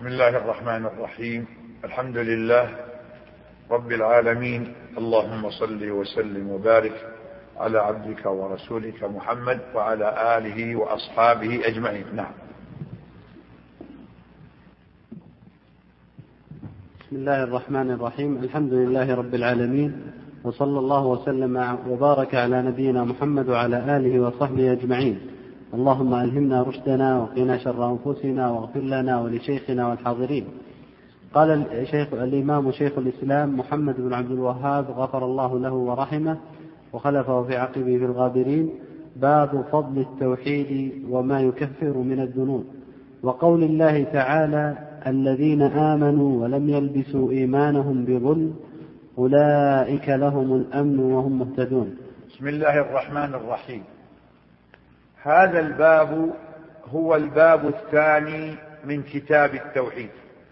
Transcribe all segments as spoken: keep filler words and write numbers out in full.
بسم الله الرحمن الرحيم. الحمد لله رب العالمين، اللهم صل وسلم وبارك على عبدك ورسولك محمد وعلى آله وأصحابه أجمعين. نعم. بسم الله الرحمن الرحيم. الحمد لله رب العالمين، وصلى الله وسلم وبارك على نبينا محمد وعلى آله وصحبه أجمعين. اللهم ألهمنا رشدنا وقنا شر أنفسنا واغفر لنا ولشيخنا والحاضرين. قال الشيخ الإمام شيخ الإسلام محمد بن عبد الوهاب غفر الله له ورحمه وخلفه في عقبه في الغابرين: باب فضل التوحيد وما يكفر من الذنوب، وقول الله تعالى: الذين آمنوا ولم يلبسوا إيمانهم بظلم أولئك لهم الأمن وهم مهتدون. بسم الله الرحمن الرحيم. هذا الباب هو الباب الثاني من كتاب التوحيد.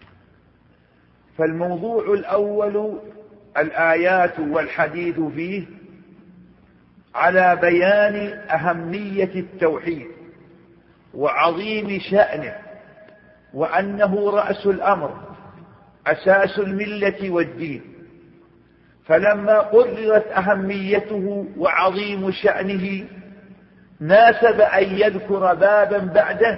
فالموضوع الأول الآيات والحديث فيه على بيان أهمية التوحيد وعظيم شأنه، وأنه رأس الأمر أساس الملة والدين. فلما قررت أهميته وعظيم شأنه ناسب أن يذكر بابا بعده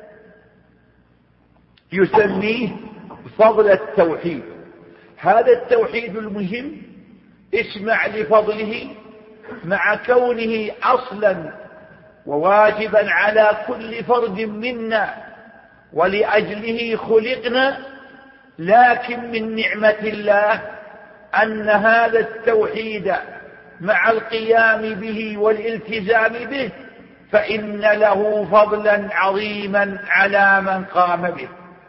يسميه فضل التوحيد. هذا التوحيد المهم اسمع لفضله، مع كونه أصلا وواجبا على كل فرد منا ولأجله خلقنا، لكن من نعمة الله أن هذا التوحيد مع القيام به والالتزام به فإن له فضلا عظيما على من قام به.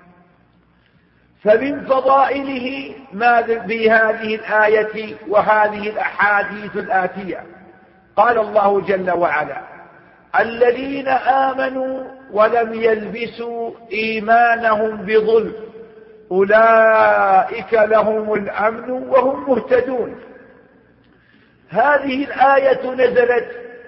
فمن فضائله ما في هذه الآية وهذه الأحاديث الآتية. قال الله جل وعلا: الذين آمنوا ولم يلبسوا إيمانهم بظلم أولئك لهم الأمن وهم مهتدون. هذه الآية نزلت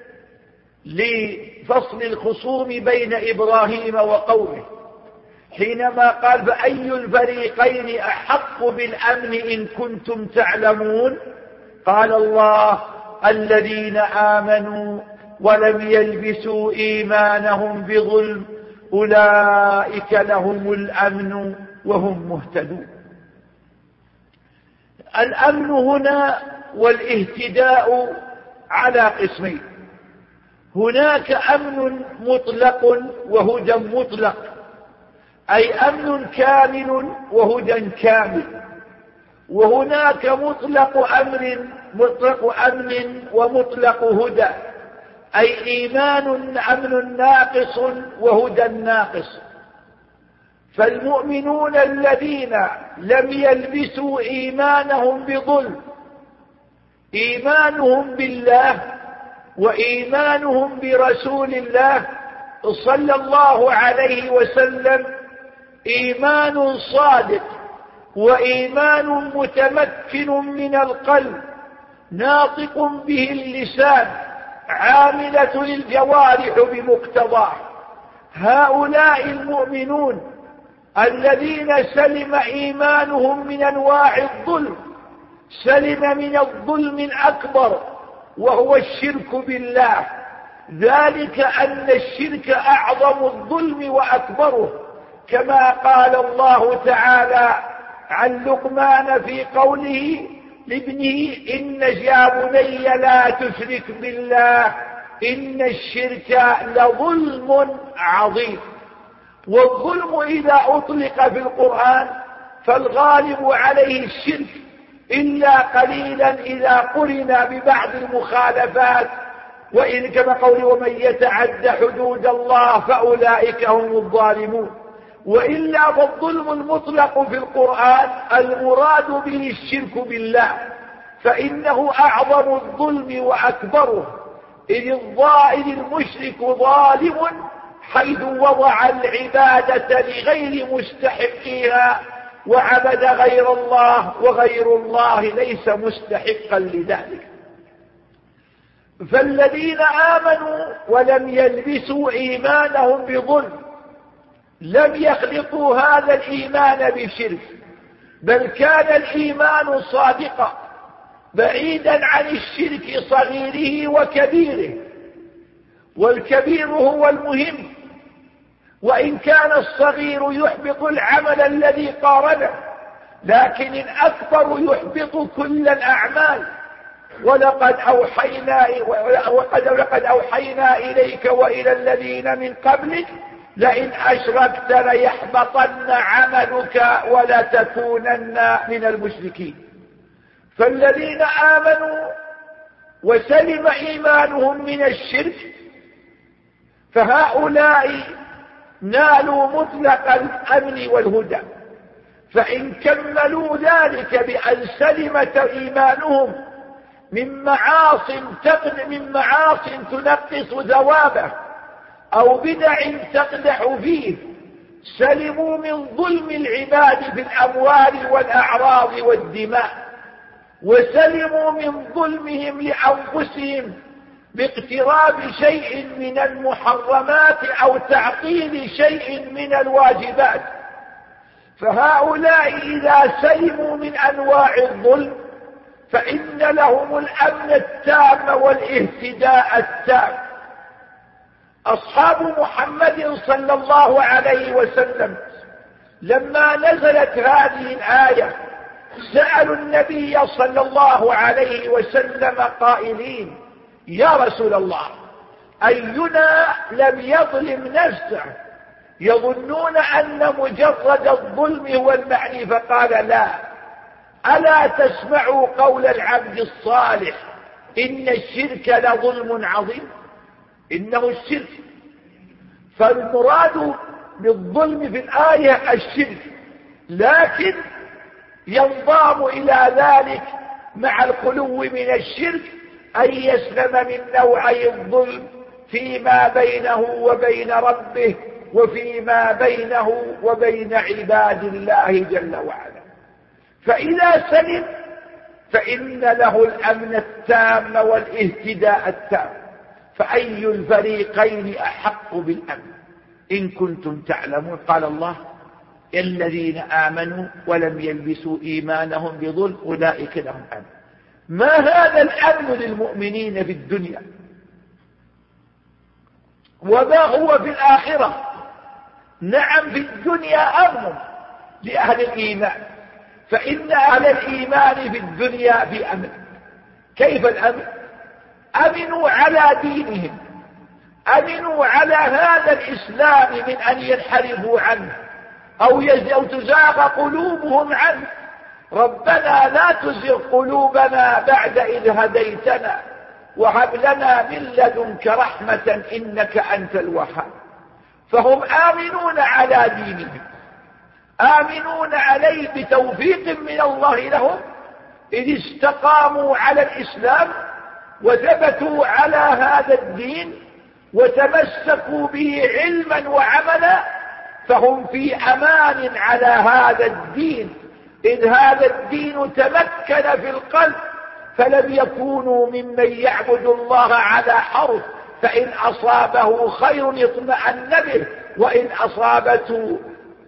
لفصل الخصوم بين إبراهيم وقومه، حينما قال: فأي الفريقين أحق بالأمن إن كنتم تعلمون؟ قال الله: الذين آمنوا ولم يلبسوا إيمانهم بظلم أولئك لهم الأمن وهم مهتدون. الأمن هنا والاهتداء على قسمين: هناك أمن مطلق وهدى مطلق، أي أمن كامل وهدى كامل. وهناك مطلق أمر مطلق أمن ومطلق هدى، أي إيمان أمن ناقص وهدى ناقص. فالمؤمنون الذين لم يلبسوا إيمانهم بظلم، إيمانهم بالله وإيمانهم برسول الله صلى الله عليه وسلم إيمان صادق وإيمان متمكن من القلب، ناطق به اللسان، عاملة الجوارح بمقتضاه. هؤلاء المؤمنون الذين سلم إيمانهم من أنواع الظلم، سلم من الظلم الأكبر وهو الشرك بالله، ذلك أن الشرك أعظم الظلم وأكبره، كما قال الله تعالى عن لقمان في قوله لابنه: إن يا بني لا تشرك بالله إن الشرك لظلم عظيم. والظلم إذا أطلق في القرآن فالغالب عليه الشرك، إلا قليلا إذا قرن ببعض المخالفات، وإن كما قول: ومن يتعد حدود الله فأولئك هم الظالمون. وإلا فالظلم المطلق في القرآن المراد به الشرك بالله، فإنه أعظم الظلم وأكبره، إذ الظالم المشرك ظالم حيث وضع العبادة لغير مستحقها وعبد غير الله، وغير الله ليس مستحقا لذلك. فالذين آمنوا ولم يلبسوا إيمانهم بظلم لم يخلطوا هذا الإيمان بشرك، بل كان الإيمان صادقا بعيدا عن الشرك صغيره وكبيره، والكبير هو المهم، وإن كان الصغير يحبط العمل الذي قارنه، لكن الأكبر يحبط كل الأعمال. ولقد أوحينا, ولقد أوحينا إليك وإلى الذين من قبلك لئن أشركت ليحبطن عملك ولتكونن من المشركين. فالذين آمنوا وسلم إيمانهم من الشرك فهؤلاء نالوا مطلق الأمن والهدى، فإن كملوا ذلك بأن سلمت إيمانهم من معاصٍ من معاصٍ تنقص ثوابه أو بدع تقدح فيه، سلموا من ظلم العباد في الأموال والأعراض والدماء، وسلموا من ظلمهم لأنفسهم باقتراب شيء من المحرمات أو تعطيل شيء من الواجبات. فهؤلاء إذا سلموا من أنواع الظلم فإن لهم الأمن التام والاهتداء التام. أصحاب محمد صلى الله عليه وسلم لما نزلت هذه الآية سألوا النبي صلى الله عليه وسلم قائلين: يا رسول الله، أينا لم يظلم نفسه؟ يظنون أن مجرد الظلم هو المعني، فقال: لا، ألا تسمعوا قول العبد الصالح إن الشرك لظلم عظيم؟ إنه الشرك. فالمراد بالظلم في الآية الشرك، لكن ينضام إلى ذلك مع الخلو من الشرك أن يسلم من نوعي الظلم فيما بينه وبين ربه وفيما بينه وبين عباد الله جل وعلا. فإذا سلم فإن له الأمن التام والاهتداء التام. فأي الفريقين أحق بالأمن إن كنتم تعلمون؟ قال الله: الذين آمنوا ولم يلبسوا إيمانهم بظلم أولئك لهم أمن. ما هذا الأمن للمؤمنين في الدنيا؟ وما هو في الآخرة؟ نعم، في الدنيا أمن لأهل الإيمان، فإن أهل الإيمان في الدنيا في أمن. كيف الأمن؟ أمنوا على دينهم، أمنوا على هذا الإسلام من أن ينحرفوا عنه أو تزاغ قلوبهم عنه. ربنا لا تزغ قلوبنا بعد إذ هديتنا وهب لنا من لدنك رحمة إنك أنت الوهاب. فهم آمنون على دينهم، آمنون عليه بتوفيق من الله لهم إذ استقاموا على الإسلام وثبتوا على هذا الدين وتمسكوا به علما وعملا، فهم في أمان على هذا الدين، إذ هذا الدين تمكن في القلب، فلم يكونوا ممن يعبد الله على حرف، فإن أصابه خير اطمأن به، وإن أصابته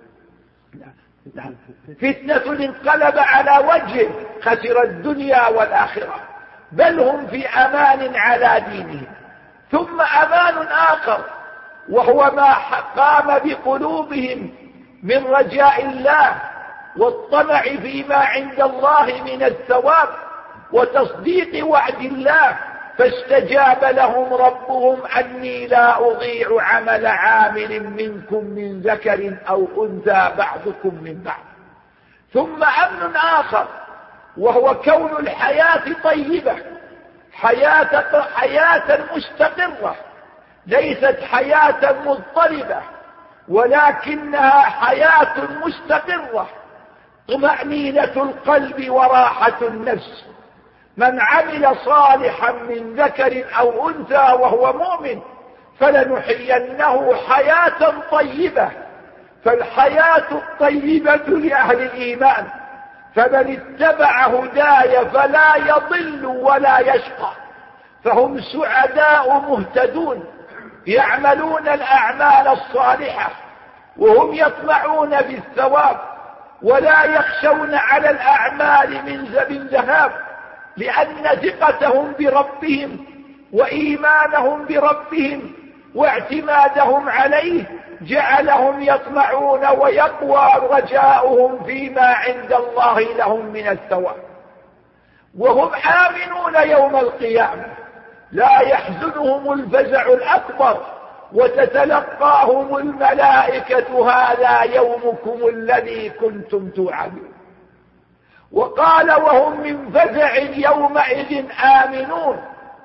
فتنة انقلب على وجهه، خسر الدنيا والآخرة. بل هم في أمان على دينهم. ثم أمان آخر وهو ما قام بقلوبهم من رجاء الله والطمع فيما عند الله من الثواب وتصديق وعد الله، فاستجاب لهم ربهم أني لا أضيع عمل عامل منكم من ذكر أو أنثى بعضكم من بعض. ثم أمن آخر وهو كون الحياة طيبة، حياة, حياة مستقرة، ليست حياة مضطربة، ولكنها حياة مستقرة، طمأنينة القلب وراحة النفس. من عمل صالحا من ذكر أو أنثى وهو مؤمن فلنحيينه حياة طيبة. فالحياة الطيبة لأهل الإيمان، فمن اتبع هداي فلا يضل ولا يشقى، فهم سعداء مهتدون يعملون الأعمال الصالحة وهم يطمعون بالثواب ولا يخشون على الأعمال من ذهاب، لأن ثقتهم بربهم وإيمانهم بربهم واعتمادهم عليه جعلهم يطمعون ويقوى رجاؤهم فيما عند الله لهم من الثواب. وهم آمنون يوم القيامة لا يحزنهم الفزع الأكبر، وتتلقاهم الملائكة هذا يومكم الذي كنتم توعدون. وقال وهم من فزع يومئذ آمنون،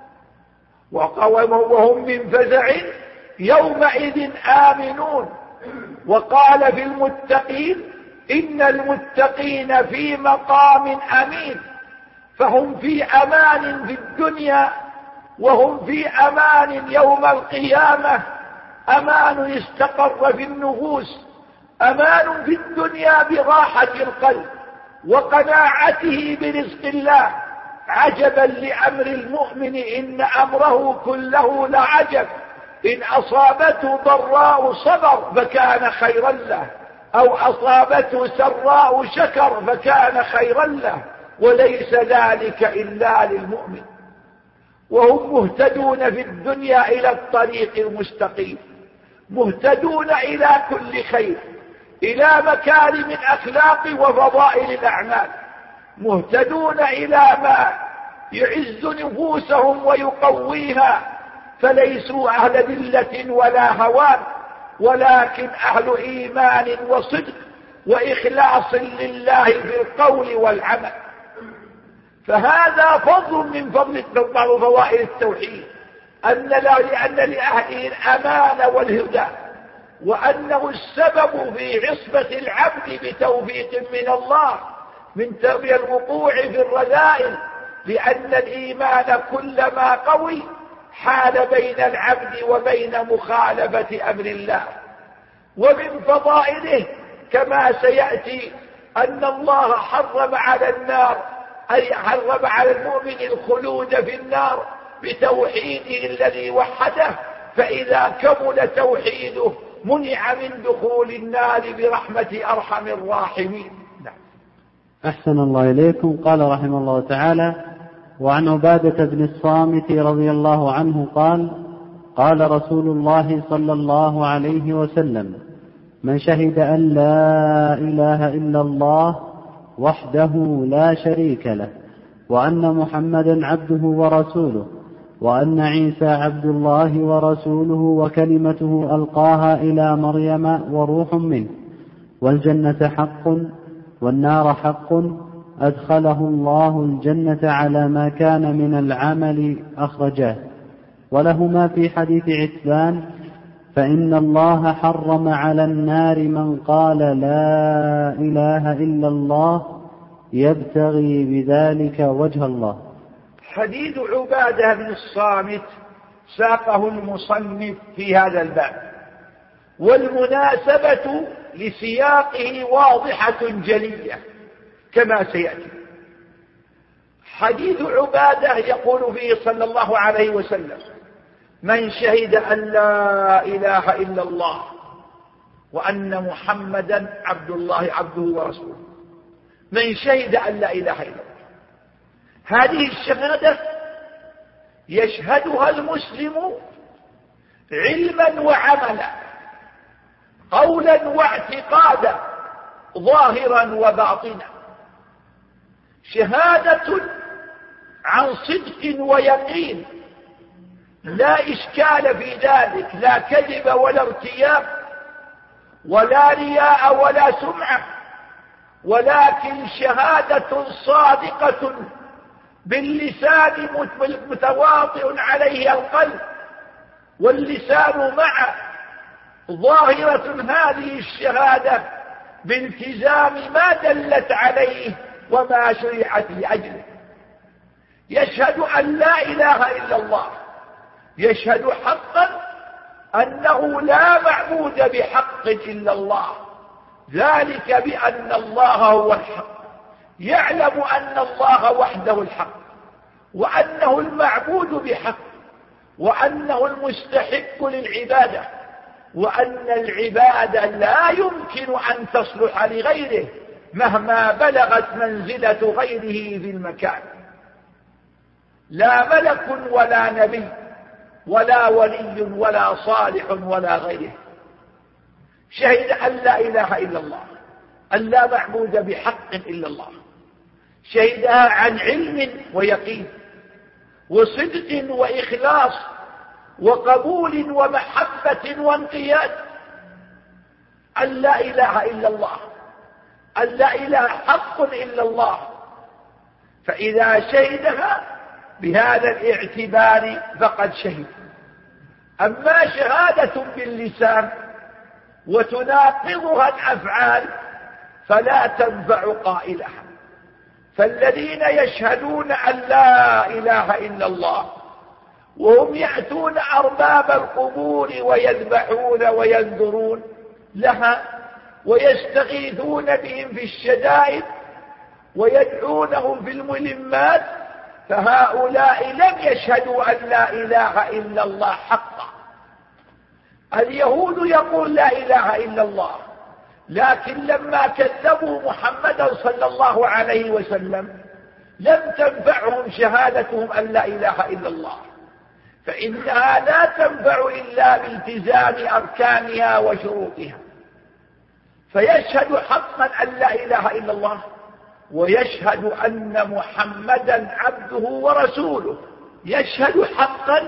وهم من فزع يومئذ آمنون. وقال في المتقين إن المتقين في مقام أمين، فهم في أمان في الدنيا وهم في أمان يوم القيامة. أمان استقر في النفوس، أمان في الدنيا براحة القلب وقناعته برزق الله. عجبا لأمر المؤمن إن أمره كله لعجب، إن أصابته ضراء صبر فكان خيرا له، أو أصابته سراء شكر فكان خيرا له، وليس ذلك إلا للمؤمن. وهم مهتدون في الدنيا إلى الطريق المستقيم، مهتدون إلى كل خير، إلى مكارم الأخلاق وفضائل الأعمال، مهتدون إلى ما يعز نفوسهم ويقويها، فليسوا أهل ذلة ولا هوان، ولكن أهل إيمان وصدق وإخلاص لله في القول والعمل. فهذا فضل من فضل فضائل التوحيد، أن لأن لأهله الأمان والهدى، وأنه السبب في عصمة العبد بتوفيق من الله من تربية الوقوع في الرذائل، لأن الإيمان كلما قوي حال بين العبد وبين مخالفة أمر الله. ومن فضائله كما سيأتي أن الله حرم على النار، أي حرم على المؤمن الخلود في النار بتوحيده الذي وحده، فإذا كمل توحيده منع من دخول النار برحمة أرحم الراحمين. نعم. أحسن الله إليكم. قال رحمه الله تعالى: وعن عبادة بن الصامت رضي الله عنه قال: قال رسول الله صلى الله عليه وسلم: من شهد أن لا إله إلا الله وحده لا شريك له، وأن محمدا عبده ورسوله، وأن عيسى عبد الله ورسوله وكلمته ألقاها إلى مريم وروح منه، والجنة حق والنار حق، أدخله الله الجنة على ما كان من العمل أخرجاه. ولهما في حديث عتبان: فإن الله حرم على النار من قال لا إله إلا الله يبتغي بذلك وجه الله. حديث عبادة بن الصامت ساقه المصنف في هذا الباب، والمناسبة لسياقه واضحة جلية كما سيأتي. حديث عبادة يقول فيه صلى الله عليه وسلم: من شهد أن لا إله إلا الله وأن محمدا عبد الله عبده ورسوله. من شهد أن لا إله إلا الله، هذه الشهادة يشهدها المسلم علما وعملا، قولا واعتقادا، ظاهرا وباطنا، شهادة عن صدق ويقين لا إشكال في ذلك، لا كذب ولا ارتياب ولا رياء ولا سمعة، ولكن شهادة صادقة باللسان متواطئ عليه القلب واللسان معه، ظاهرة هذه الشهادة بالتزام ما دلت عليه وما شرعت لأجله. يشهد أن لا إله إلا الله، يشهد حقا أنه لا معبود بحق إلا الله، ذلك بأن الله هو الحق، يعلم أن الله وحده الحق، وأنه المعبود بحق، وأنه المستحق للعبادة، وأن العبادة لا يمكن أن تصلح لغيره مهما بلغت منزلة غيره في المكان. لا ملك ولا نبي ولا ولي ولا صالح ولا غيره شهد أن لا إله إلا الله، أن لا معبود بحق إلا الله، شهدها عن علم ويقين وصدق وإخلاص وقبول ومحبة وانقياد، أن لا إله إلا الله، أن لا إله حق إلا الله. فإذا شهدها بهذا الاعتبار فقد شهد. أما شهادة باللسان وتناقضها الأفعال فلا تنفع قائلها. فالذين يشهدون أن لا إله إلا الله وهم يأتون أرباب القبور ويذبحون وينذرون لها ويستغيثون بهم في الشدائد ويدعونهم في الملمات، فهؤلاء لم يشهدوا أن لا إله إلا الله حقا. اليهود يقول لا إله إلا الله، لكن لما كذبوا محمدا صلى الله عليه وسلم لم تنفعهم شهادتهم أن لا إله إلا الله، فإنها لا تنفع إلا بالتزام أركانها وشروطها. فيشهد حقا أن لا إله إلا الله ويشهد أن محمدا عبده ورسوله. يشهد حقا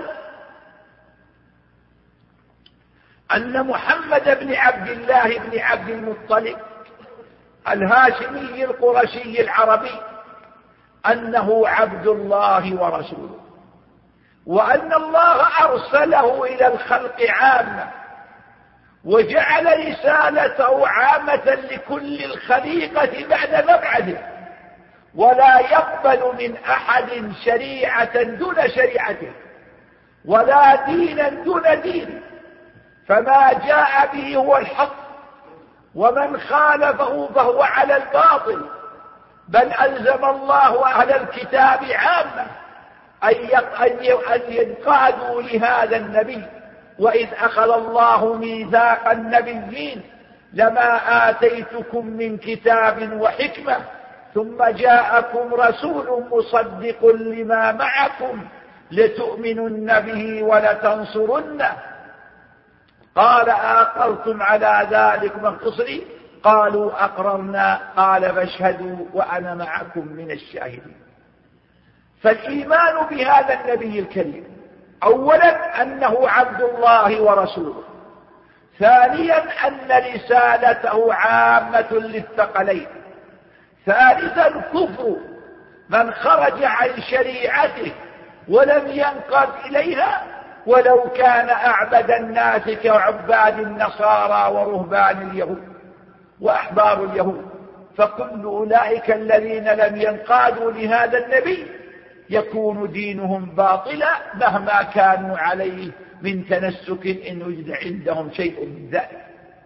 أن محمد بن عبد الله بن عبد المطلب الهاشمي القرشي العربي أنه عبد الله ورسوله، وأن الله أرسله إلى الخلق عامة وجعل رسالته عامة لكل الخليقة بعد مبعثه، ولا يقبل من أحد شريعة دون شريعته ولا دينا دون دينه، فما جاء به هو الحق، ومن خالفه فهو على الباطل. بل ألزم الله أهل الكتاب عامة أن ينقادوا لهذا النبي. وإذ أخذ الله ميثاق النبيين لما آتيتكم من كتاب وحكمة ثم جاءكم رسول مصدق لما معكم لتؤمنن به ولتنصرنه قال أقررتم على ذلك من قصري قالوا أقررنا قال فاشهدوا وأنا معكم من الشاهدين. فالإيمان بهذا النبي الكريم أولا أنه عبد الله ورسوله، ثانيا أن رسالته عامة للثقلين، ثالثا كفر من خرج عن شريعته ولم ينقض إليها ولو كان أعبد الناس كعباد النصارى ورهبان اليهود وأحبار اليهود. فكل أولئك الذين لم ينقادوا لهذا النبي يكون دينهم باطلا مهما كانوا عليه من تنسك إن وجد عندهم شيء من ذلك.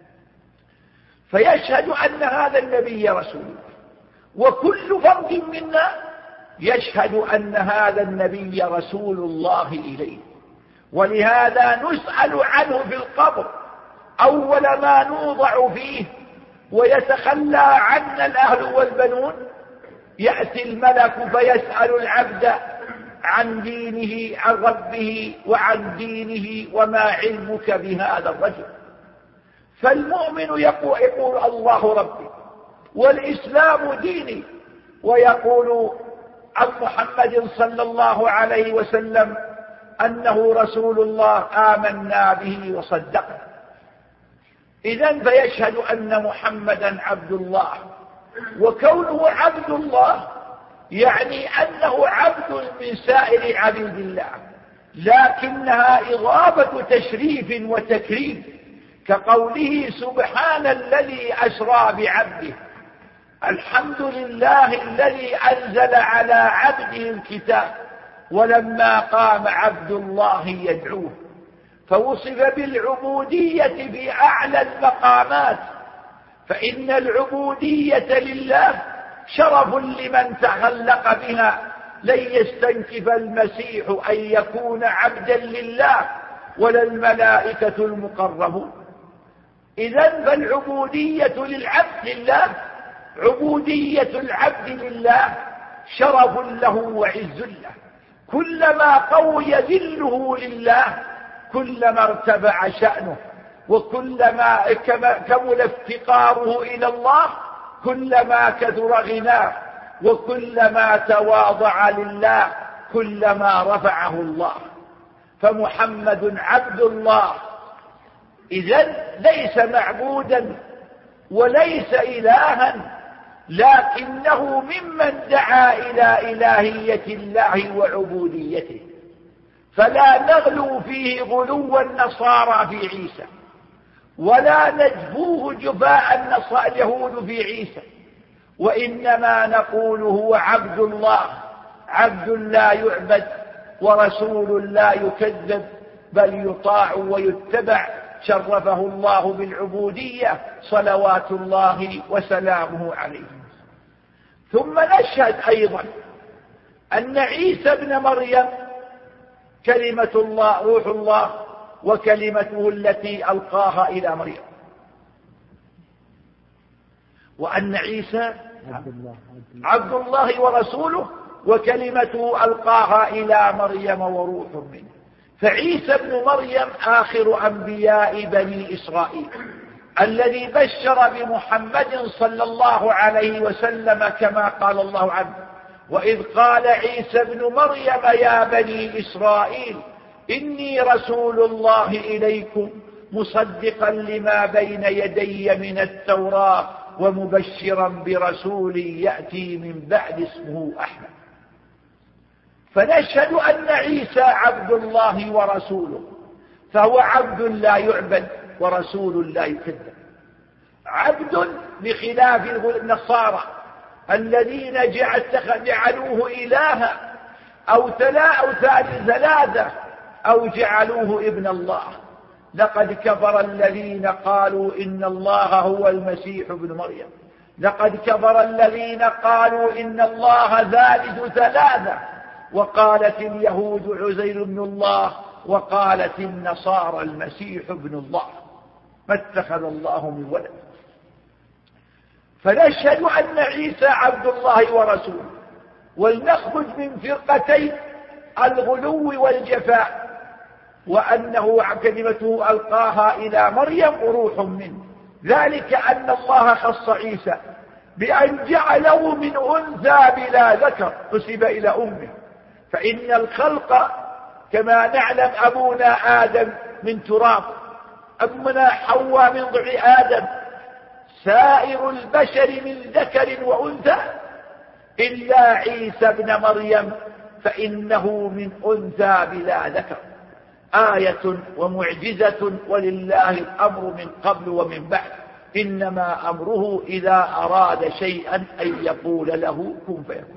فيشهد أن هذا النبي رسول، وكل فرد منا يشهد أن هذا النبي رسول الله إليه. ولهذا نسأل عنه في القبر أول ما نوضع فيه ويتخلى عنا الأهل والبنون، يأتي الملك فيسأل العبد عن دينه عن ربه وعن دينه وما علمك بهذا الرجل. فالمؤمن يقول, يقول الله ربي والإسلام ديني، ويقول عن محمد صلى الله عليه وسلم أنه رسول الله آمنا به وصدقنا. إذن فيشهد أن محمدا عبد الله، وكونه عبد الله يعني أنه عبد من سائر عبيد الله، لكنها إضافة تشريف وتكريم، كقوله سبحان الذي أسرى بعبده، الحمد لله الذي أنزل على عبده الكتاب ولما قام عبد الله يدعوه. فوصف بالعبودية بأعلى المقامات، فإن العبودية لله شرف لمن تخلق بها. لن يستنكف المسيح أن يكون عبدا لله ولا الملائكة المقربون. إذن فالعبودية للعبد لله، عبودية العبد لله شرف له وعز له، كلما قوي ذله لله كلما ارتفع شأنه، وكلما كمل افتقاره إلى الله كلما كثر غناه، وكلما تواضع لله كلما رفعه الله. فمحمد عبد الله، إذن ليس معبودا وليس إلها، لكنه ممن دعا إلى إلهية الله وعبوديته. فلا نغلو فيه غلو النصارى في عيسى، ولا نجفوه جفاء اليهود في عيسى، وإنما نقول هو عبد الله، عبد لا يعبد ورسول لا يكذب بل يطاع ويتبع، شرفه الله بالعبودية صلوات الله وسلامه عليه. ثم نشهد أيضا أن عيسى ابن مريم كلمة الله روح الله وكلمته التي ألقاها إلى مريم، وأن عيسى عبد الله ورسوله وكلمته ألقاها إلى مريم وروح منه. فعيسى ابن مريم آخر أنبياء بني إسرائيل، الذي بشر بمحمد صلى الله عليه وسلم كما قال الله عنه: وإذ قال عيسى ابن مريم يا بني إسرائيل إني رسول الله إليكم مصدقا لما بين يدي من التوراة ومبشرا برسول يأتي من بعد اسمه أحمد. فنشهد أن عيسى عبد الله ورسوله، فهو عبد لا يعبد ورسول لا يكذب. عبد بخلاف النصارى الذين جعلوه إلها أو ثلاثة أو جعلوه ابن الله. لقد كفر الذين قالوا إن الله هو المسيح ابن مريم، لقد كفر الذين قالوا إن الله ثالث ثلاثة، وقالت اليهود عزير ابن الله، وقالت النصارى المسيح ابن الله، ما اتخذ الله من ولد. فنشهد أن عيسى عبد الله ورسوله، ولنخرج من فرقتين الغلو والجفاء، وأنه كلمته ألقاها إلى مريم وروح منه. ذلك أن الله خص عيسى بأن جعله من أنثى بلا ذكر نسب إلى أمه، فإن الخلق كما نعلم أبونا آدم من تراب، أمنا حواء من ضع آدم، سائر البشر من ذكر وأنثى، إلا عيسى ابن مريم فإنه من أنثى بلا ذكر. آية ومعجزة، ولله الأمر من قبل ومن بعد، إنما أمره إذا أراد شيئا أن يقول له كن فيكون.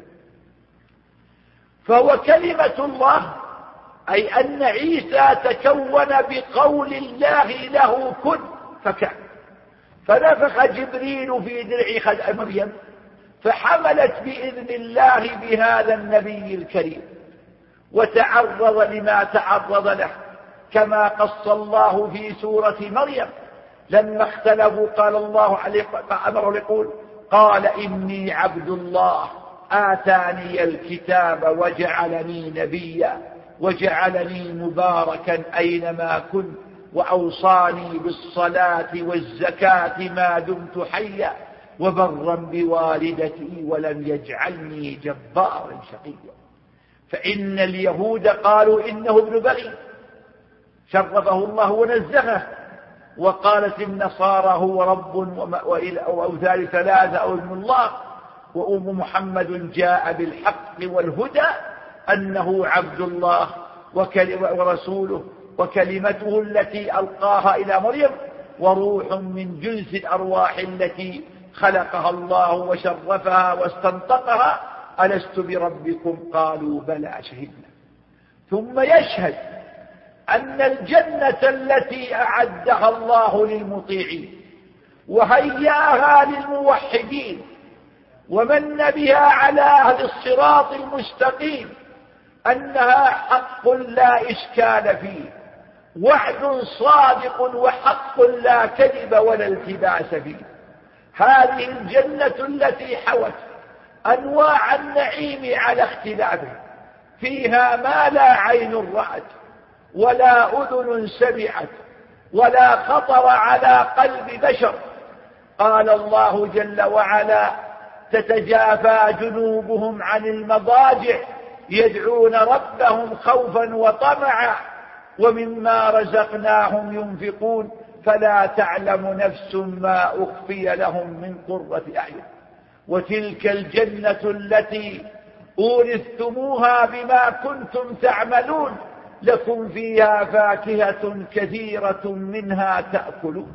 فهو كلمة الله، أي أن عيسى تكون بقول الله له كن فكان. فنفخ جبريل في درع مريم فحملت بإذن الله بهذا النبي الكريم، وتعرض لما تعرض له، كما قص الله في سورة مريم لما اختلفوا قال الله عليه أمره يقول: قال إني عبد الله آتاني الكتاب وجعلني نبيا وجعلني مباركا أينما كنت وأوصاني بالصلاة والزكاة ما دمت حيا وبرا بوالدتي ولم يجعلني جبارا شقيا. فإن اليهود قالوا إنه ابن بغي شرفه الله ونزهه، وقالت النصارى هو رب أو ثالث ثلاثة أو ابن الله. وأم محمد جاء بالحق والهدى أنه عبد الله ورسوله وكلمته التي ألقاها إلى مريم وروح من جنس الأرواح التي خلقها الله وشرفها واستنطقها: ألست بربكم قالوا بلى شهدنا. ثم يشهد أن الجنة التي أعدها الله للمطيعين وهياها للموحدين ومن بها على أهل الصراط المستقيم أنها حق لا إشكال فيه، وعد صادق وحق لا كذب ولا التباس فيه. هذه الجنة التي حوت أنواع النعيم على اختلافه، فيها ما لا عين رأت ولا أذن سمعت ولا خطر على قلب بشر. قال الله جل وعلا: تتجافى جنوبهم عن المضاجع يدعون ربهم خوفا وطمعا ومما رزقناهم ينفقون فلا تعلم نفس ما أخفي لهم من قرة أعين. وتلك الجنة التي أورثتموها بما كنتم تعملون لكم فيها فاكهة كثيرة منها تأكلون.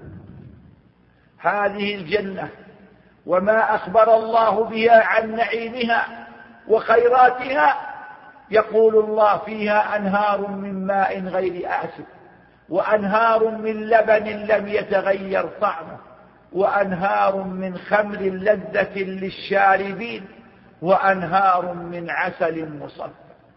هذه الجنة وما أخبر الله بها عن نعيمها وخيراتها، يقول الله: فيها أنهار من ماء غير آسف وأنهار من لبن لم يتغير طعمه وأنهار من خمر لذة للشاربين وأنهار من عسل مصفى.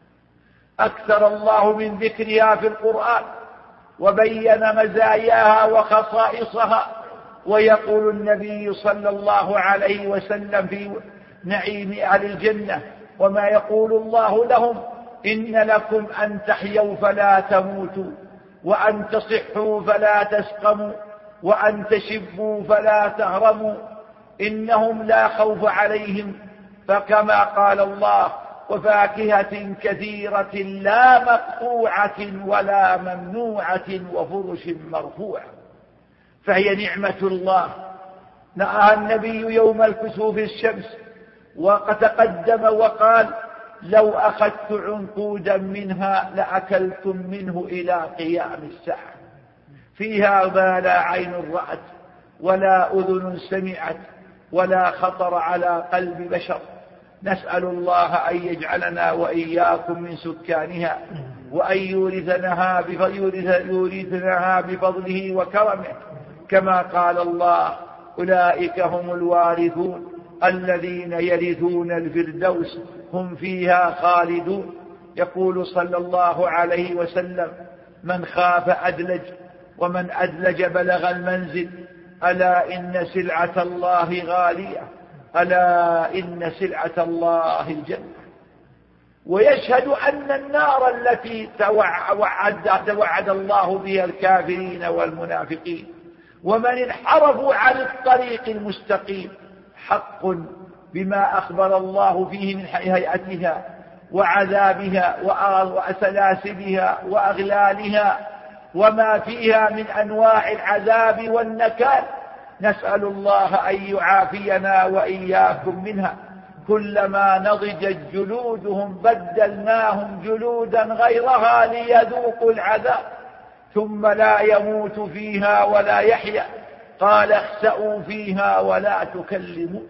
أكثر الله من ذكرها في القرآن وبين مزاياها وخصائصها. ويقول النبي صلى الله عليه وسلم في نعيم أهل الجنة: وما يقول الله لهم: إن لكم أن تحيوا فلا تموتوا وأن تصحوا فلا تسقموا وأن تشبوا فلا تهرموا إنهم لا خوف عليهم. فكما قال الله: وفاكهة كثيرة لا مقطوعة ولا ممنوعة وفرش مرفوعة. فهي نعمة الله. نهى النبي يوم الكسوف الشمس وقد تقدم وقال: لو أخذت عنقودا منها لأكلتم منه إلى قيام الساعة. فيها ما لا عين رأت ولا أذن سمعت ولا خطر على قلب بشر. نسأل الله أن يجعلنا وإياكم من سكانها وأن يورثنها يورثنها بفضله وكرمه، كما قال الله: أولئك هم الوارثون الذين يرثون الفردوس هم فيها خالدون. يقول صلى الله عليه وسلم: من خاف أدلج ومن أدلج بلغ المنزل. ألا إن سلعة الله غالية، ألا إن سلعة الله الجنة. ويشهد أن النار التي توعد, توعد الله بها الكافرين والمنافقين ومن انحرفوا عن الطريق المستقيم حق بما أخبر الله فيه من هيئتها وعذابها وسلاسلها وأغلالها وما فيها من أنواع العذاب والنكال. نسأل الله أن يعافينا وإياكم منها. كلما نضجت جلودهم بدلناهم جلودا غيرها ليذوقوا العذاب ثم لا يموت فيها ولا يحيا. قال: اخسأوا فيها ولا تكلمون.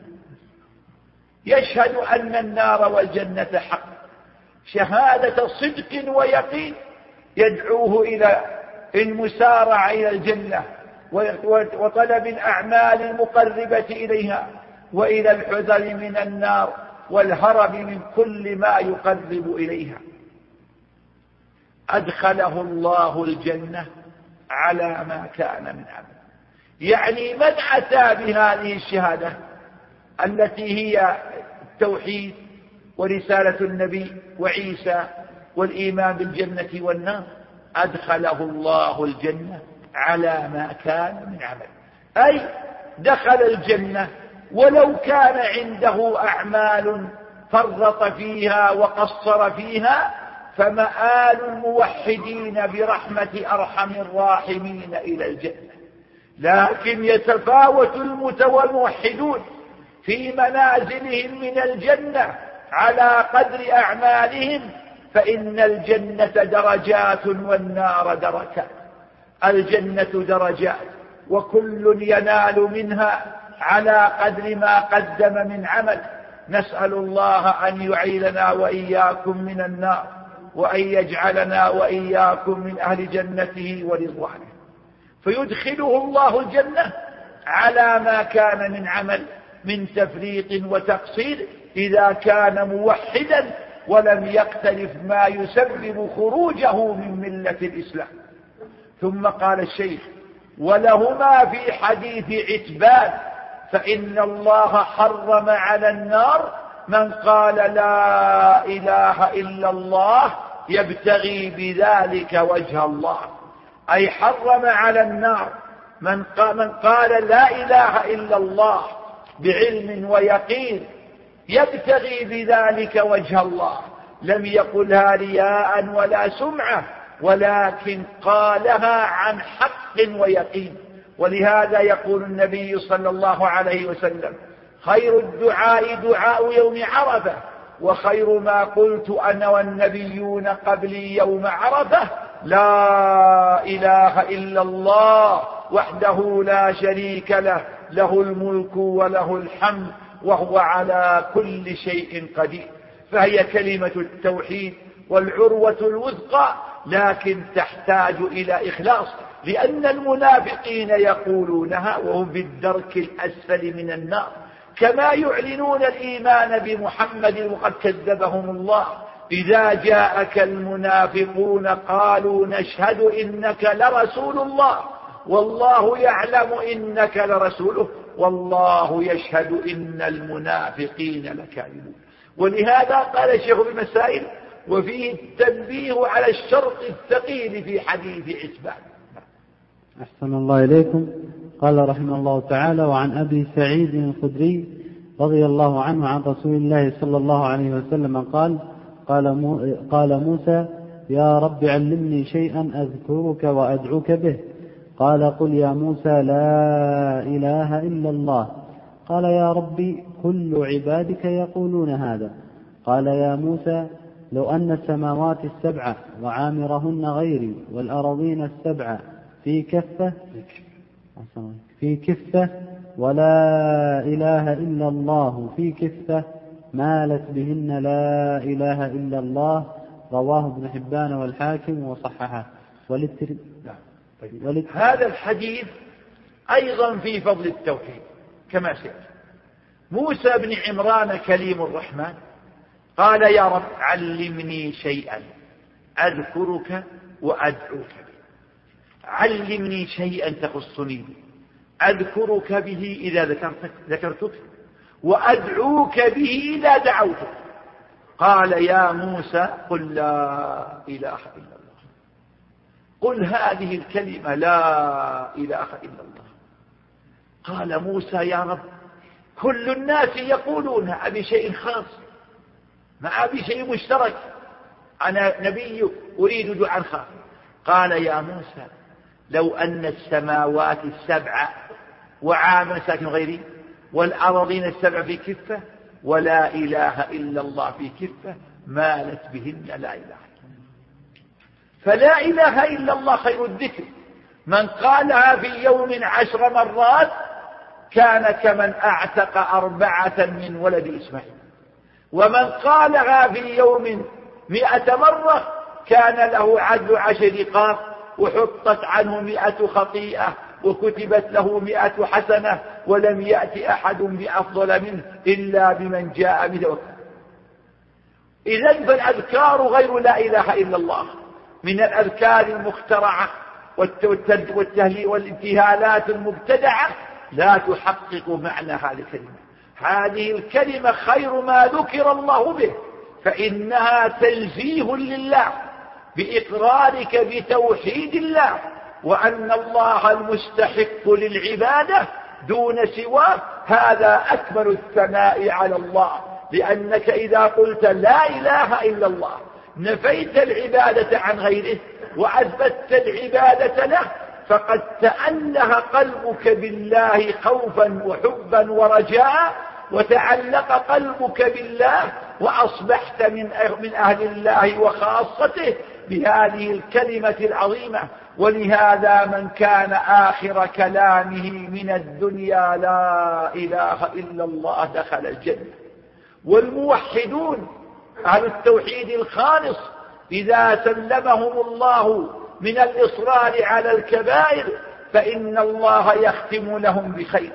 يشهد أن النار والجنة حق شهادة صدق ويقين يدعوه إلى المسارعة إلى الجنة وطلب الأعمال المقربة إليها وإلى الحذر من النار والهرب من كل ما يقرب إليها. أدخله الله الجنة على ما كان من عمل. يعني من أتى بهذه الشهادة التي هي التوحيد ورسالة النبي وعيسى والإيمان بالجنة والنار، أدخله الله الجنة على ما كان من عمل. أي دخل الجنة ولو كان عنده أعمال فرط فيها وقصر فيها، فمآل الموحدين برحمة أرحم الراحمين إلى الجنة. لكن يتفاوت المتوحدون في منازلهم من الجنة على قدر أعمالهم، فإن الجنة درجات والنار دركات. الجنة درجات وكل ينال منها على قدر ما قدم من عمل. نسأل الله أن يعيذنا وإياكم من النار وأن يجعلنا وإياكم من أهل جنته ورضوانه. فيدخله الله الجنة على ما كان من عمل من تفريط وتقصير إذا كان موحدا ولم يختلف ما يسبب خروجه من ملة الإسلام. ثم قال الشيخ: ولهما في حديث عتبان فإن الله حرم على النار من قال لا إله إلا الله يبتغي بذلك وجه الله. أي حرم على النار من قال لا إله إلا الله بعلم ويقين يبتغي بذلك وجه الله، لم يقلها رياء ولا سمعة، ولكن قالها عن حق ويقين. ولهذا يقول النبي صلى الله عليه وسلم: خير الدعاء دعاء يوم عرفة، وخير ما قلت أنا والنبيون قبلي يوم عرفة لا إله إلا الله وحده لا شريك له، له الملك وله الحمد وهو على كل شيء قدير. فهي كلمة التوحيد والعروة الوثقى، لكن تحتاج إلى إخلاص، لأن المنافقين يقولونها وهم بالدرك الأسفل من النار، كما يعلنون الإيمان بمحمد وقد كذبهم الله: إذا جاءك المنافقون قالوا نشهد إنك لرسول الله والله يعلم إنك لرسوله والله يشهد إن المنافقين لكاذبون. ولهذا قال الشيخ بمسائل وفيه التنبيه على الشرط الثقيل في حديث عتبان. أحسن الله إليكم. قال رحمه الله تعالى: وعن أبي سعيد الخدري رضي الله عنه عن رسول الله صلى الله عليه وسلم قال: قال موسى: يا رب علمني شيئا أذكرك وأدعوك به. قال: قل يا موسى لا إله إلا الله. قال: يا ربي كل عبادك يقولون هذا. قال: يا موسى لو أن السماوات السبع وعامرهن غيري والأراضين السبع في كفة في كفة ولا إله إلا الله في كفة مالت بهن لا إله إلا الله. رواه ابن حبان والحاكم وصححه. وللتر... ولت... هذا الحديث أيضا في فضل التوحيد كما سيأتي. موسى بن عمران كليم الرحمن قال: يا رب علمني شيئا أذكرك وأدعوك به. علمني شيئا تخصني به، أذكرك به إذا ذكرتك, ذكرتك وأدعوك به إذا دعوتك. قال: يا موسى قل لا إله إلا الله. قل هذه الكلمة لا إله إلا الله. قال موسى: يا رب كل الناس يقولون أبي شيء خاص، ما أبي شيء مشترك، أنا نبي أريد دعاء خاص. قال: يا موسى لو أن السماوات السبع وعامر ساكن غيري والأراضين السبع في كفة ولا إله إلا الله في كفة مالت بهن لا إله إلا الله. فلا إله إلا الله خير الذكر، من قالها في يوم عشر مرات كان كمن أعتق أربعة من ولد إسماعيل، ومن قالها في يوم مئة مرة كان له عدل عشر رقاب وحطت عنه مئة خطيئة وكتبت له مئة حسنة، ولم يأتي أحد بأفضل منه إلا بمن جاء بذلك. إذن فالأذكار غير لا إله إلا الله من الأذكار المخترعة والتهليل والابتهالات المبتدعة لا تحقق معنى هذه الكلمة. هذه الكلمة خير ما ذكر الله به، فإنها تنزيه لله بإقرارك بتوحيد الله وأن الله المستحق للعبادة دون سواه. هذا أكمل الثناء على الله، لأنك إذا قلت لا إله إلا الله نفيت العبادة عن غيره وأثبتت العبادة له، فقد تأله قلبك بالله خوفا وحبا ورجاء، وتعلق قلبك بالله وأصبحت من أهل الله وخاصته بهذه الكلمة العظيمة. ولهذا من كان آخر كلامه من الدنيا لا إله إلا الله دخل الجنة. والموحدون أهل التوحيد الخالص إذا سلمهم الله من الإصرار على الكبائر فإن الله يختم لهم بخير.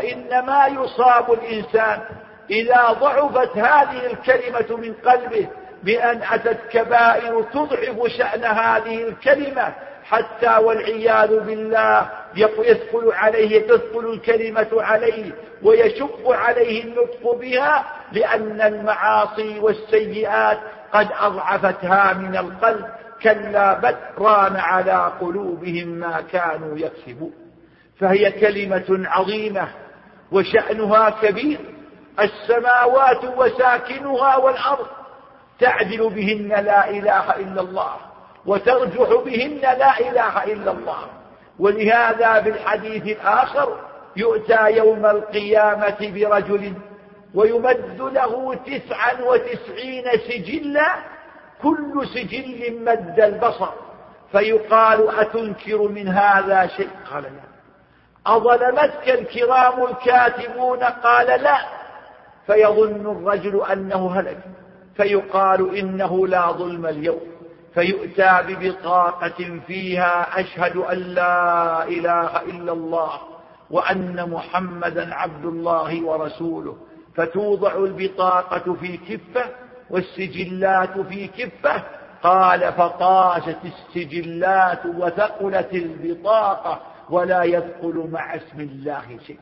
وإنما يصاب الإنسان إذا ضعفت هذه الكلمة من قلبه بأن أتت كبائر تضعف شأن هذه الكلمة، حتى والعياذ بالله يثقل عليه تثقل الكلمة عليه ويشق عليه النطق بها، لأن المعاصي والسيئات قد أضعفتها من القلب. كلا بل ران على قلوبهم ما كانوا يكسبون. فهي كلمة عظيمة وشأنها كبير، السماوات وساكنها والأرض تعدل بهن لا إله إلا الله، وترجح بهن لا إله إلا الله. ولهذا بالحديث الآخر يؤتى يوم القيامة برجل ويمد له تسعا وتسعين سجلا، كل سجل مد البصر، فيقال أتنكر من هذا شيء؟ قال لا. أظلمتك الكرام الكاتبون؟ قال لا. فيظن الرجل أنه هلك، فيقال إنه لا ظلم اليوم، فيؤتى ببطاقة فيها أشهد أن لا إله إلا الله وأن محمدا عبد الله ورسوله، فتوضع البطاقة في كفة والسجلات في كفة. قال فطاشت السجلات وثقلت البطاقة ولا يثقل مع اسم الله شيء.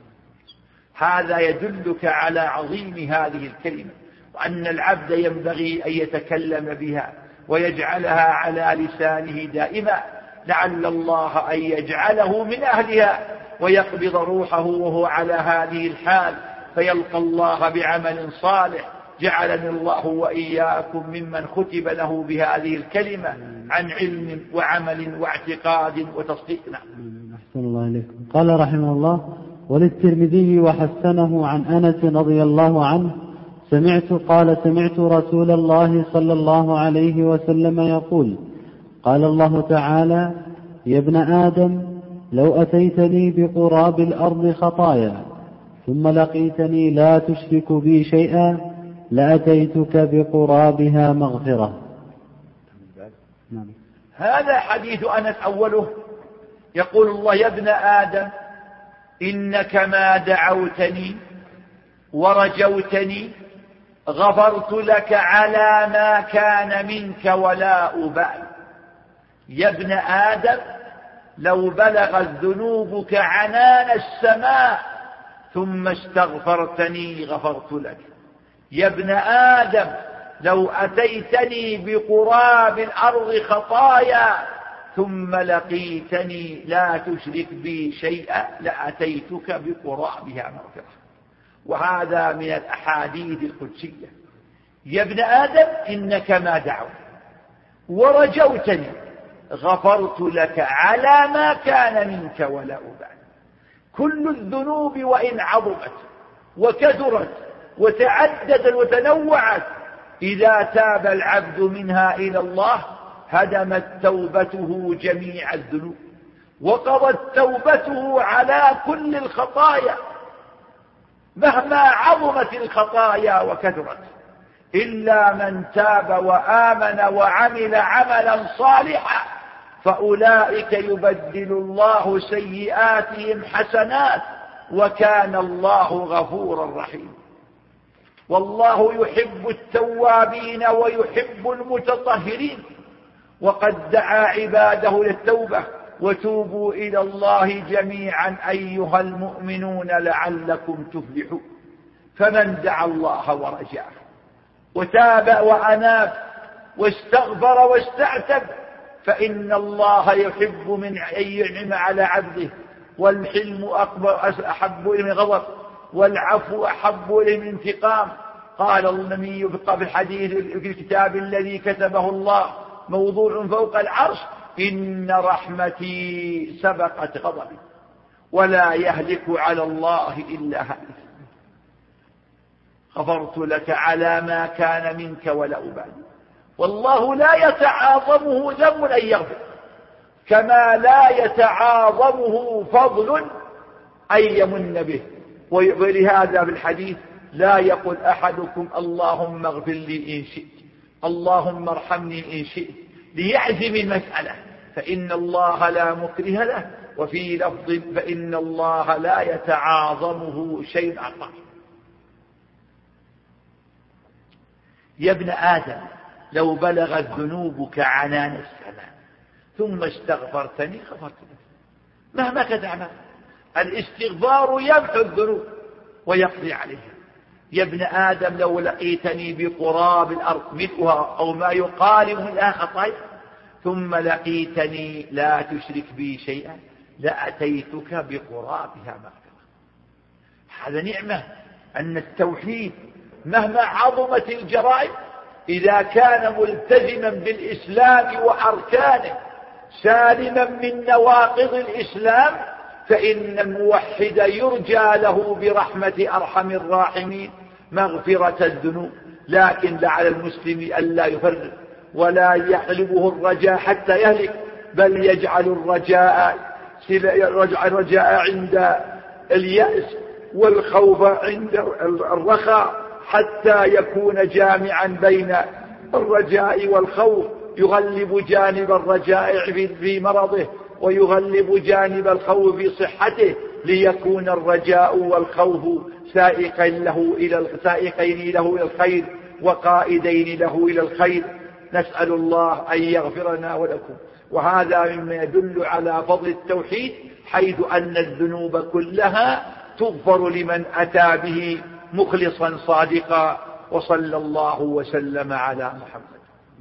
هذا يدلك على عظيم هذه الكلمة، وأن العبد ينبغي أن يتكلم بها ويجعلها على لسانه دائما، لعل الله أن يجعله من أهلها ويقبض روحه وهو على هذه الحال، فيلقى الله بعمل صالح. جعلني الله وإياكم ممن ختب له بهذه الكلمة عن علم وعمل واعتقاد وتصديق. أحسن الله إليكم. قال رحمه الله: وللترمذي وحسنه عن أنس رضي الله عنه سمعت قال سمعت رسول الله صلى الله عليه وسلم يقول: قال الله تعالى: يا ابن آدم لو أتيتني بقراب الأرض خطايا ثم لقيتني لا تشرك بي شيئا لأتيتك بقرابها مغفرة. هذا حديث أنس أوله يقول الله: يا ابن آدم إنك ما دعوتني ورجوتني غفرت لك على ما كان منك ولا أبالي. يا ابن آدم لو بلغت ذنوبك عنان السماء ثم استغفرتني غفرت لك. يا ابن آدم لو أتيتني بقراب الأرض خطايا ثم لقيتني لا تشرك بي شيئا لأتيتك بقرابها مغفرة. وهذا من الأحاديث القدسية. يا ابن آدم إنك ما دعوت ورجوتني غفرت لك على ما كان منك ولا أبالي. كل الذنوب وإن عظمت وكثرت وتعددت وتنوعت، إذا تاب العبد منها إلى الله هدمت توبته جميع الذنوب وقضت توبته على كل الخطايا مهما عظمت الخطايا وكثرت، إلا من تاب وآمن وعمل عملا صالحا فأولئك يبدل الله سيئاتهم حسنات وكان الله غفورا رحيما. والله يحب التوابين ويحب المتطهرين، وقد دعا عباده للتوبة: وتوبوا إلى الله جميعا أيها المؤمنون لعلكم تفلحون. فمن دعا الله ورجاه وتاب وأناب واستغفر واستعتب فإن الله يحب من أن ينعم على عبده، والحلم أكبر أحب إليه من غضب، والعفو أحب إليه من انتقام. قال النبي في الحديث في الكتاب الذي كتبه الله موضوع فوق العرش: إن رحمتي سبقت غضبي ولا يهلك على الله إلا هالك. غفرت لك على ما كان منك ولا أبالي. والله لا يتعاظمه ذنب أن يغفر، كما لا يتعاظمه فضل أن يمن به. ولهذا في الحديث لا يقول أحدكم اللهم اغفر لي إن شئت، اللهم ارحمني إن شئت، ليعزم المسألة، فإن الله لا مكره له. وفي لفظ فإن الله لا يتعاظمه شيء أقل. يا ابن آدم لو بلغت ذنوبك عنان السماء ثم استغفرتني غفرت لك. مهما كتعمل الاستغفار يمحو الذنوب ويقضي عليها. يا ابن آدم لو لقيتني بقراب الأرض ملؤها أو ما يقارب منها خطايا ثم لقيتني لا تشرك بي شيئا لأتيتك بقرابها مغفرة. هذا نعمة أن التوحيد مهما عظمت الجرائم إذا كان ملتزما بالإسلام وأركانه سالما من نواقض الإسلام فإن الموحد يرجى له برحمة أرحم الراحمين مغفرة الذنوب. لكن لعل المسلم ألا يفرق ولا يحلبه الرجاء حتى يهلك، بل يجعل الرجاء الرجاء عند اليأس والخوف عند الرخاء حتى يكون جامعا بين الرجاء والخوف، يغلب جانب الرجاء في مرضه ويغلب جانب الخوف في صحته، ليكون الرجاء والخوف سائقين له إلى سائقين له إلى الخير وقائدين له إلى الخير. نسأل الله أن يغفرنا ولكم. وهذا مما يدل على فضل التوحيد، حيث أن الذنوب كلها تغفر لمن أتى به مخلصا صادقا. وصلى الله وسلم على محمد.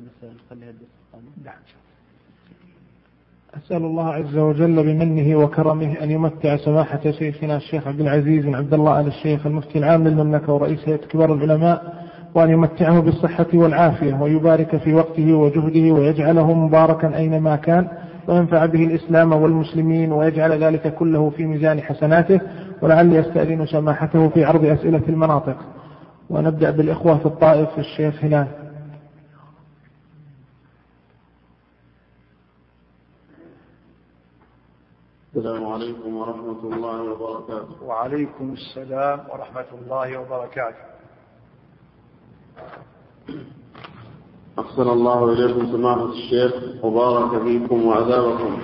أسأل الله عز وجل بمنه وكرمه أن يمتع سماحة شيخنا الشيخ عبد العزيز بن عبد الله آل الشيخ المفتي العام للمملكة ورئيس هيئة كبار العلماء، وأن يمتعه بالصحة والعافية ويبارك في وقته وجهده ويجعله مباركا أينما كان، وينفع به الإسلام والمسلمين، ويجعل ذلك كله في ميزان حسناته. ولعلي أستأذن سماحته في عرض أسئلة المناطق، ونبدأ بالإخوة في الطائف في الشيخ هلال. السلام عليكم ورحمة الله وبركاته. وعليكم السلام ورحمة الله وبركاته. أحسن الله إليكم سماحة الشيخ وبارك فيكم وعذابكم.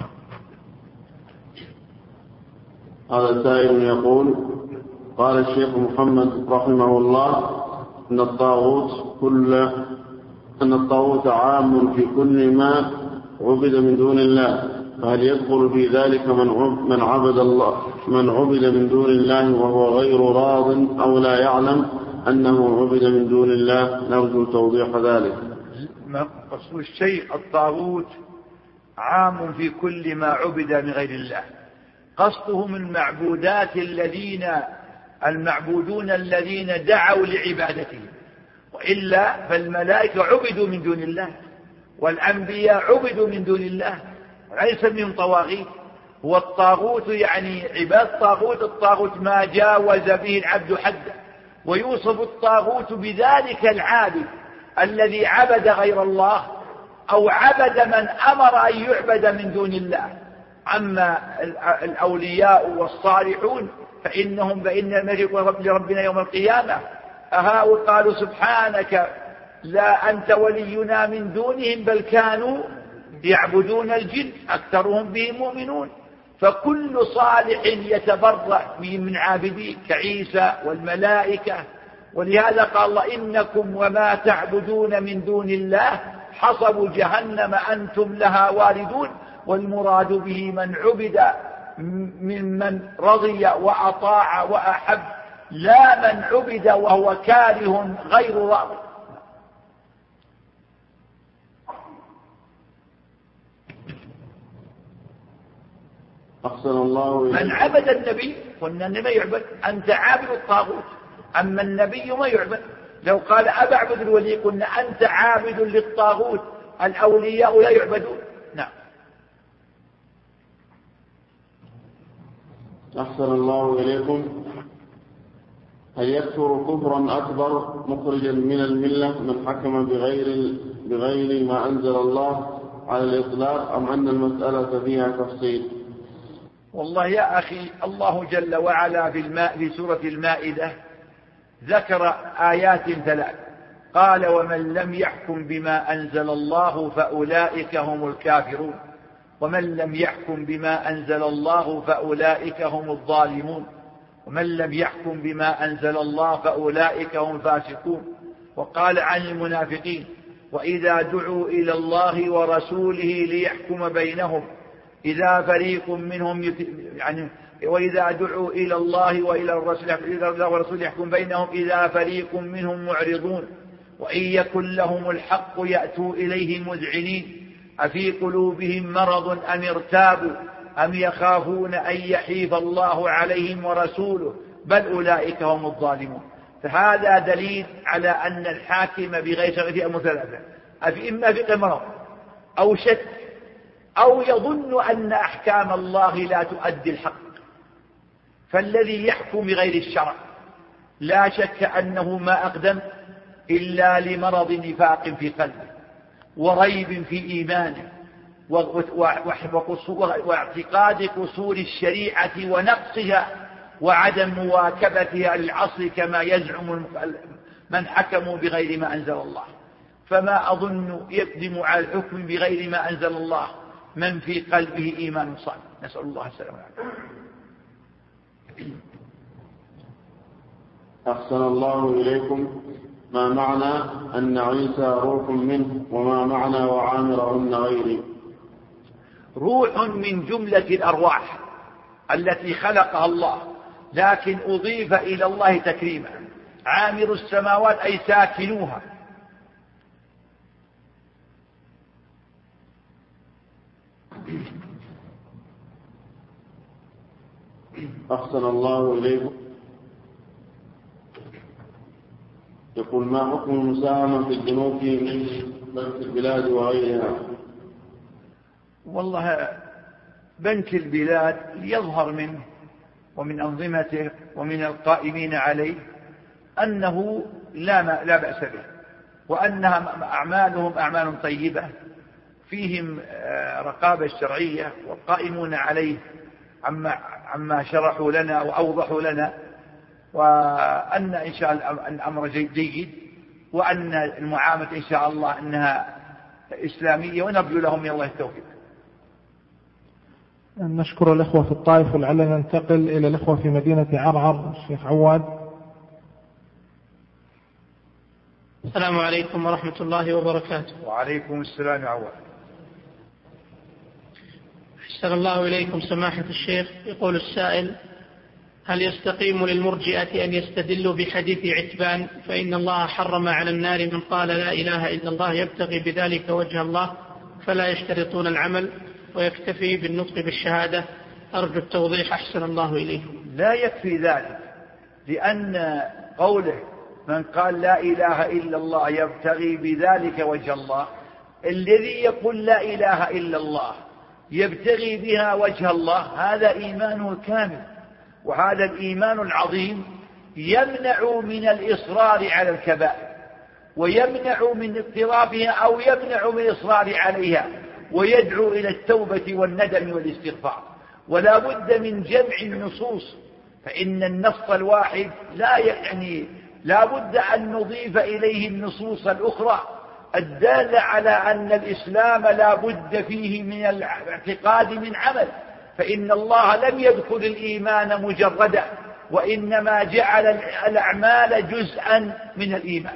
هذا سائل يقول: قال الشيخ محمد رحمه الله أن الطاغوت كل أن الطاغوت عام في كل ما عبد من دون الله، فهل يدخل في ذلك من عبد الله من عبد من دون الله وهو غير راض أو لا يعلم أنه عبد من دون الله؟ نرجو توضيح ذلك. قصد الشيء الطاغوت عام في كل ما عبد من غير الله، قصده من معبودات الذين المعبودون الذين دعوا لعبادتهم، وإلا فالملائكة عبدوا من دون الله والأنبياء عبدوا من دون الله، ليس منهم طواغيت. هو الطاغوت يعني عباد طاغوت، الطاغوت ما جاوز به العبد حده، ويوصف الطاغوت بذلك العابد الذي عبد غير الله أو عبد من أمر أن يعبد من دون الله. أما الأولياء والصالحون فإنهم بإن المجد لربنا يوم القيامة أهؤلاء قالوا سبحانك لا أنت ولينا من دونهم بل كانوا يعبدون الجن أكثرهم بهم مؤمنون. فكل صالح يتبرأ من عابدين كعيسى والملائكة. ولهذا قال الله: إنكم وما تعبدون من دون الله حصب جهنم أنتم لها واردون. والمراد به من عبد ممن رضي وأطاع وأحب، لا من عبد وهو كاره غير راضي. أحسن الله إليك. من عبد النبي، قلنا النبي يعبد، أنت عابد الطاغوت، أما النبي ما يعبد. لو قال أبا أعبد الولي قلنا أنت عابد للطاغوت، الأولياء لا يعبدون. نعم. أحسن الله إليكم. هل يكفر كفرا أكبر مخرجا من الملة من حكم بغير بغير ما أنزل الله على الإطلاق، أم أن المسألة فيها تفصيل؟ والله يا أخي، الله جل وعلا في الماء في سورة المائدة ذكر آيات ثلاث، قال: ومن لم يحكم بما أنزل الله فأولئك هم الكافرون، ومن لم يحكم بما أنزل الله فأولئك هم الظالمون، ومن لم يحكم بما أنزل الله فأولئك هم الفاسقون. وقال عن المنافقين: وإذا دعوا إلى الله ورسوله ليحكم بينهم إذا فريق منهم يعني وإذا دعوا إلى الله وإلى الرسول إلى الله ورسوله يحكم بينهم إذا فريق منهم معرضون وإن يكن لهم الحق يأتوا إليه مذعنين أفي قلوبهم مرض أم ارتابوا أم يخافون أن يحيف الله عليهم ورسوله بل أولئك هم الظالمون. فهذا دليل على أن الحاكم بغير شرعه أمر ثلاثة: إما في مرض أو شك أو يظن أن أحكام الله لا تؤدي الحق. فالذي يحكم بغير الشرع لا شك أنه ما أقدم إلا لمرض نفاق في قلبه وريب في إيمانه واعتقاد قصور الشريعة ونقصها وعدم مواكبتها للعصر كما يزعم من حكموا بغير ما أنزل الله. فما أظن يقدم على الحكم بغير ما أنزل الله من في قلبه إيمان صالح، نسأل الله السلامة عليكم. أحسن الله إليكم. ما معنى أن عيسى روح منه وما معنى وعامرهن غيري؟ روح من جملة الأرواح التي خلقها الله لكن أضيف إلى الله تكريما. عامر السماوات أي ساكنوها. أحسن الله إليكم. يقول: ما حكم المساهمة في البنوك من بنك البلاد وغيرها؟ والله بنك البلاد يظهر منه ومن أنظمته ومن القائمين عليه أنه لا, لا بأس به، وأنها أعمالهم أعمال طيبة فيهم رقابة الشرعية والقائمون عليه عما, عما شرحوا لنا وأوضحوا لنا، وأن إن شاء الله الأمر جيد وأن المعاملة إن شاء الله أنها إسلامية ونرجو لهم من الله التوفيق. نشكر الأخوة في الطائف ولعلنا ننتقل إلى الأخوة في مدينة عرعر. الشيخ عواد. السلام عليكم ورحمة الله وبركاته. وعليكم السلام عواد. أحسن الله إليكم سماحة الشيخ. يقول السائل: هل يستقيم للمرجئة أن يستدلوا بحديث عتبان فإن الله حرم على النار من قال لا إله إلا الله يبتغي بذلك وجه الله فلا يشترطون العمل ويكتفي بالنطق بالشهادة؟ أرجو التوضيح أحسن الله إليكم. لا يكفي ذلك، لأن قوله من قال لا إله إلا الله يبتغي بذلك وجه الله، الذي يقول لا إله إلا الله يبتغي بها وجه الله هذا إيمانه كامل، وهذا الإيمان العظيم يمنع من الإصرار على الكبائر ويمنع من اقترافها أو يمنع من الإصرار عليها ويدعو إلى التوبة والندم والاستغفار. ولا بد من جمع النصوص، فإن النص الواحد لا يعني لا بد أن نضيف إليه النصوص الأخرى الدالة على أن الإسلام لا بد فيه من الاعتقاد من عمل، فإن الله لم يذكر الإيمان مجردا وإنما جعل الأعمال جزءا من الإيمان.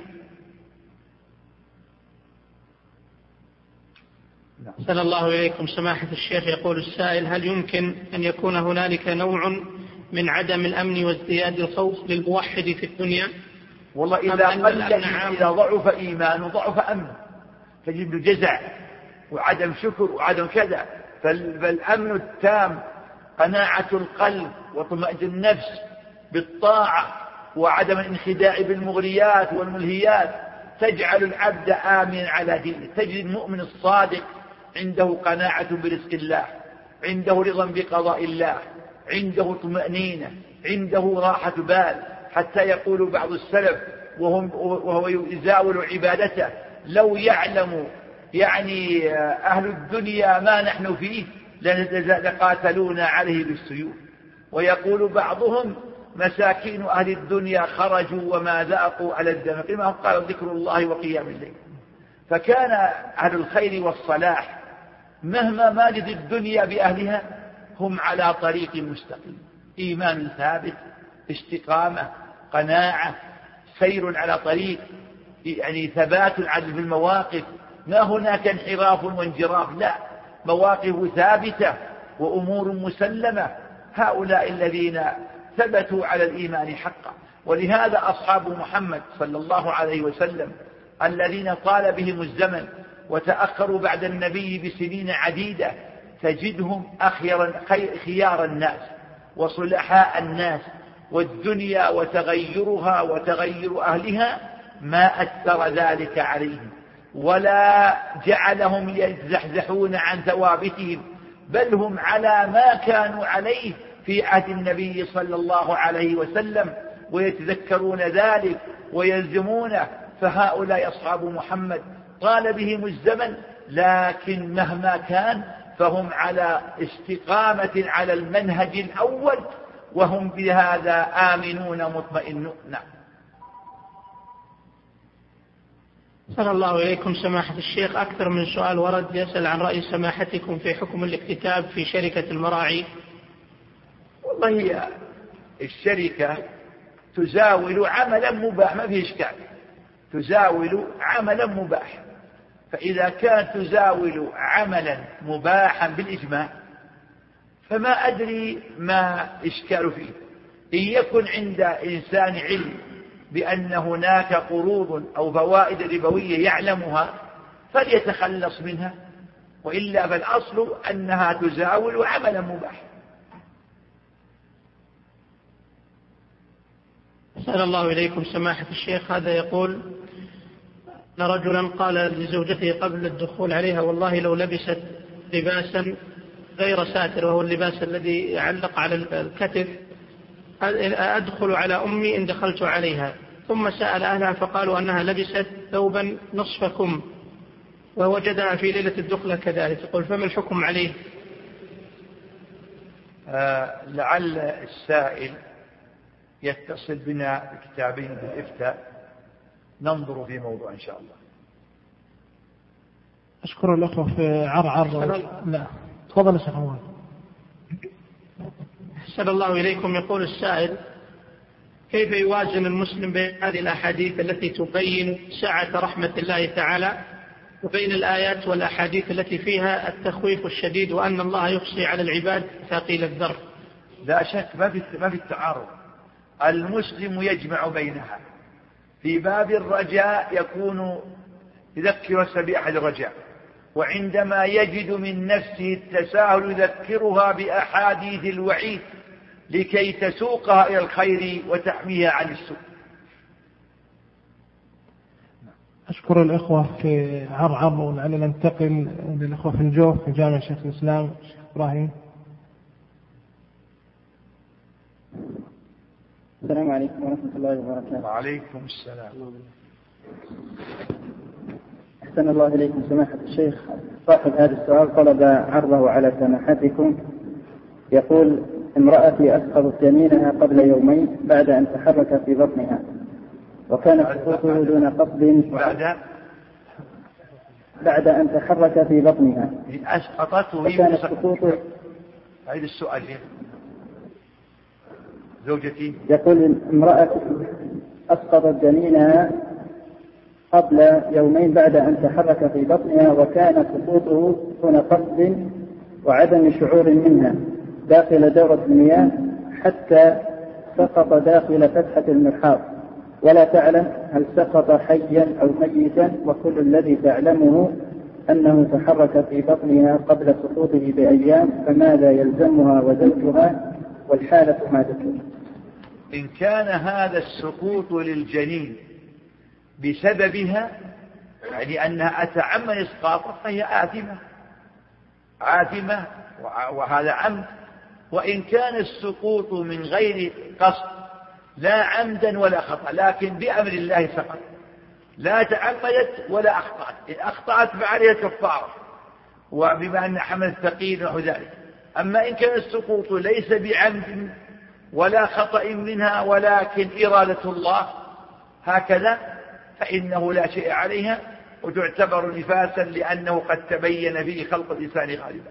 صلى الله إليكم سماحة الشيخ. يقول السائل: هل يمكن أن يكون هنالك نوع من عدم الأمن وازدياد الخوف للموحد في الدنيا؟ والله إذا قل إذا ضعف إيمانه ضعف أمنه، تجد جزع وعدم شكر وعدم كذا. فالأمن التام قناعة القلب وطمأنينة النفس بالطاعة وعدم الانخداع بالمغريات والملهيات تجعل العبد آمنا على دينه. تجد المؤمن الصادق عنده قناعة برزق الله، عنده رضا بقضاء الله، عنده طمأنينة، عنده راحة بال، حتى يقول بعض السلف وهم وهو يزاول عبادته: لو يعلم يعني أهل الدنيا ما نحن فيه لقاتلونا عليه بالسيوف. ويقول بعضهم: مساكين أهل الدنيا خرجوا وما ذاقوا على الدم كما قال ذكر الله وقيام الليل. فكان أهل الخير والصلاح مهما ماجد الدنيا بأهلها هم على طريق مستقيم، إيمان ثابت، استقامة، قناعة، سير على طريق. يعني ثبات العدل في المواقف، ما هناك انحراف وانجراف، لا، مواقف ثابتة وأمور مسلمة. هؤلاء الذين ثبتوا على الإيمان حقا. ولهذا أصحاب محمد صلى الله عليه وسلم الذين طال بهم الزمن وتأخروا بعد النبي بسنين عديدة تجدهم أخير خيار الناس وصلحاء الناس، والدنيا وتغيرها وتغير أهلها ما أثر ذلك عليهم ولا جعلهم يزحزحون عن ثوابتهم، بل هم على ما كانوا عليه في عهد النبي صلى الله عليه وسلم، ويتذكرون ذلك ويلزمونه. فهؤلاء أصحاب محمد طال بهم الزمن، لكن مهما كان فهم على استقامة على المنهج الأول، وهم بهذا آمنون مطمئنون. نعم. صلى الله إليكم سماحة الشيخ، أكثر من سؤال ورد يسأل عن رأي سماحتكم في حكم الاكتتاب في شركة المراعي. والله الشركة تزاول عملا مباح، ما فيه إشكال، تزاول عملا مباح، فإذا كانت تزاول عملا مباحا بالإجماع فما أدري ما إشكال فيه. إن يكن عند إنسان علم بأن هناك قروض أو فوائد ربوية يعلمها فليتخلص منها، وإلا فالأصل أنها تزاول عملا مباح. سأل الله إليكم سماحة الشيخ، هذا يقول أن رجلا قال لزوجته قبل الدخول عليها: والله لو لبست لباسا غير ساتر، وهو اللباس الذي يعلق على الكتف، أدخل على أمي إن دخلت عليها. ثم سأل أهلها فقالوا أنها لبست ثوبا نصف كم، ووجدها في ليلة الدخلة كذلك. يقول فما الحكم عليه؟ آه لعل السائل يتصل بنا بكتابين بالإفتاء ننظر في موضوع إن شاء الله. أشكر الأخوة في عرعر. لا تفضل يا شيخ عمر. أحسن الله إليكم. يقول السائل: كيف يوازن المسلم بين هذه الأحاديث التي تبين سعة رحمة الله تعالى وبين الآيات والأحاديث التي فيها التخويف الشديد وأن الله يقصي على العباد ثقيل الذر؟ لا شك، ما في ما في التعارض. المسلم يجمع بينها. في باب الرجاء يكون يذكر بأحد الرجاء، وعندما يجد من نفسه التساهل يذكرها بأحاديث الوعيد لكي تسوقها إلى الخير وتحميها عن السوء. أشكر الإخوة في عرعر، ولعلنا ننتقل للإخوة في الجوف في جامع شيخ الإسلام الشيخ إبراهيم. السلام عليكم ورحمة الله وبركاته. وعليكم السلام. أحسن الله إليكم سماحة الشيخ. صاحب هذا السؤال طلب عرضه على سماحتكم. يقول: امرأتي أسقطت جنينها قبل يومين بعد أن تحرك في بطنها، وكان سقوطه دون قصد بعد بعد أن تحرك في بطنها أسقطته. وكان سقوطه. هذا السؤال زوجتي. يقول: امرأتي أسقطت جنينها قبل يومين بعد أن تحرك في بطنها، وكان سقوطه دون قصد وعدم شعور منها داخل دورة المياه حتى سقط داخل فتحة المرحاض، ولا تعلم هل سقط حيا أو ميتا، وكل الذي تعلمه أنه تحرك في بطنها قبل سقوطه بأيام، فماذا يلزمها وزوجها والحالة ما ذكر؟ إن كان هذا السقوط للجنين بسببها، يعني أنها أتعمد إسقاطه، فهي آثمة آثمة وهذا عمد. وإن كان السقوط من غير قصد لا عمدا ولا خطأ، لكن بأمر الله سقط، لا تعمدت ولا أخطأت. إن أخطأت فعليها كفارة، وبما أن حمل ثقيل نحو ذلك. أما إن كان السقوط ليس بعمد ولا خطأ منها ولكن إرادة الله هكذا، فإنه لا شيء عليها وتعتبر نفاسا، لأنه قد تبين فيه خلق الإنسان غالبا.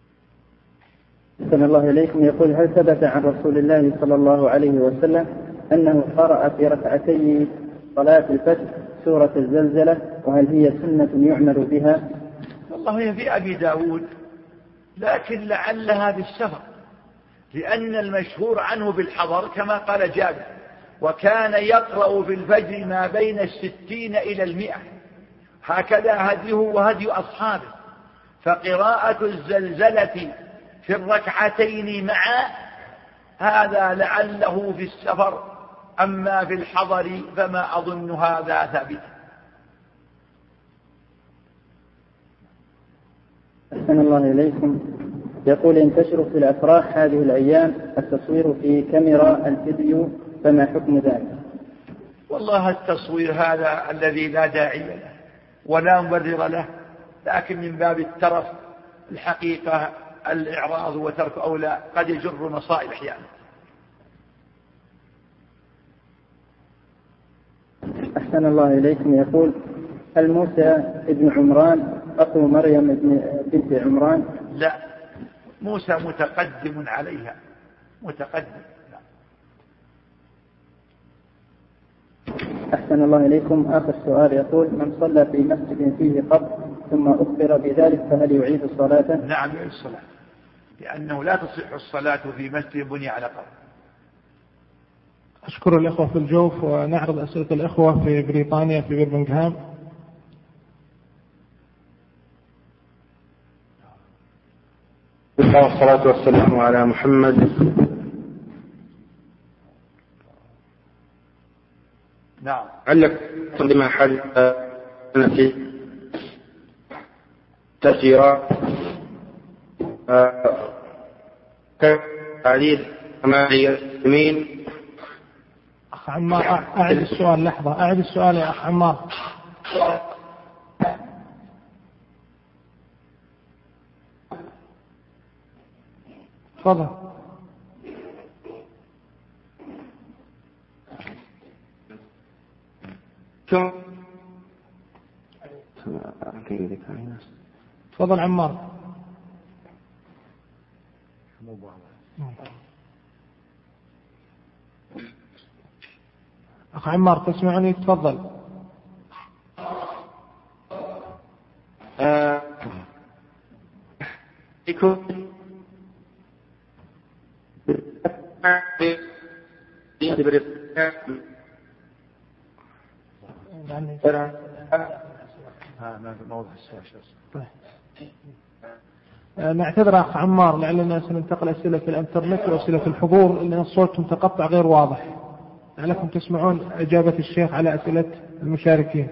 صلى الله عليكم. يقول: هل ثبت عن رسول الله صلى الله عليه وسلم أنه قرأ في ركعتي صلاة الفجر سورة الزلزلة، وهل هي سنة يعمل بها؟ والله هي في أبي داود، لكن لعلها بالسفر، لأن المشهور عنه بالحضر كما قال جابر، وكان يقرأ في الفجر ما بين الستين إلى المئة، هكذا هديه وهدي أصحابه. فقراءة الزلزلة في الركعتين معا هذا لعله في السفر، أما في الحضر فما أظن هذا ثابت. أحسن الله إليكم. يقول ينتشر في الأفراح هذه الأيام التصوير في كاميرا الفيديو، فما حكم ذلك؟ والله التصوير هذا الذي لا داعي له ولا مبرر له، لكن من باب الترف الحقيقة الإعراض وترك أولى قد يجر مصائب أحيانا. أحسن الله إليكم. يقول هل موسى ابن عمران أخو مريم بنت عمران؟ لا، موسى متقدم عليها، متقدم. لا. أحسن الله إليكم. آخر سؤال يقول من صلى في مسجد فيه قبر ثم أخبر بذلك فهل يعيد الصلاة؟ نعم يعيد الصلاة، لأنه لا تصح الصلاة في مسجد بني على قبر. أشكر الإخوة في الجوف، ونعرض أسئلة الإخوة في بريطانيا في برمنغهام. والصلاة والسلام على محمد. نعم. علك لما حدث في تأثير تعديل أمالي المسلمين. أخ عمار أعد السؤال لحظة، أعد السؤال يا أخ عمار. تفضل. تفضل عمار. أخ عمار تسمعني؟ تفضل. آه. نعتذر أخ عمار لعلنا سننتقل أسئلة في الإنترنت وأسئلة في الحضور لأن الصوت متقطع غير واضح، لعلكم تسمعون إجابة الشيخ على أسئلة المشاركين.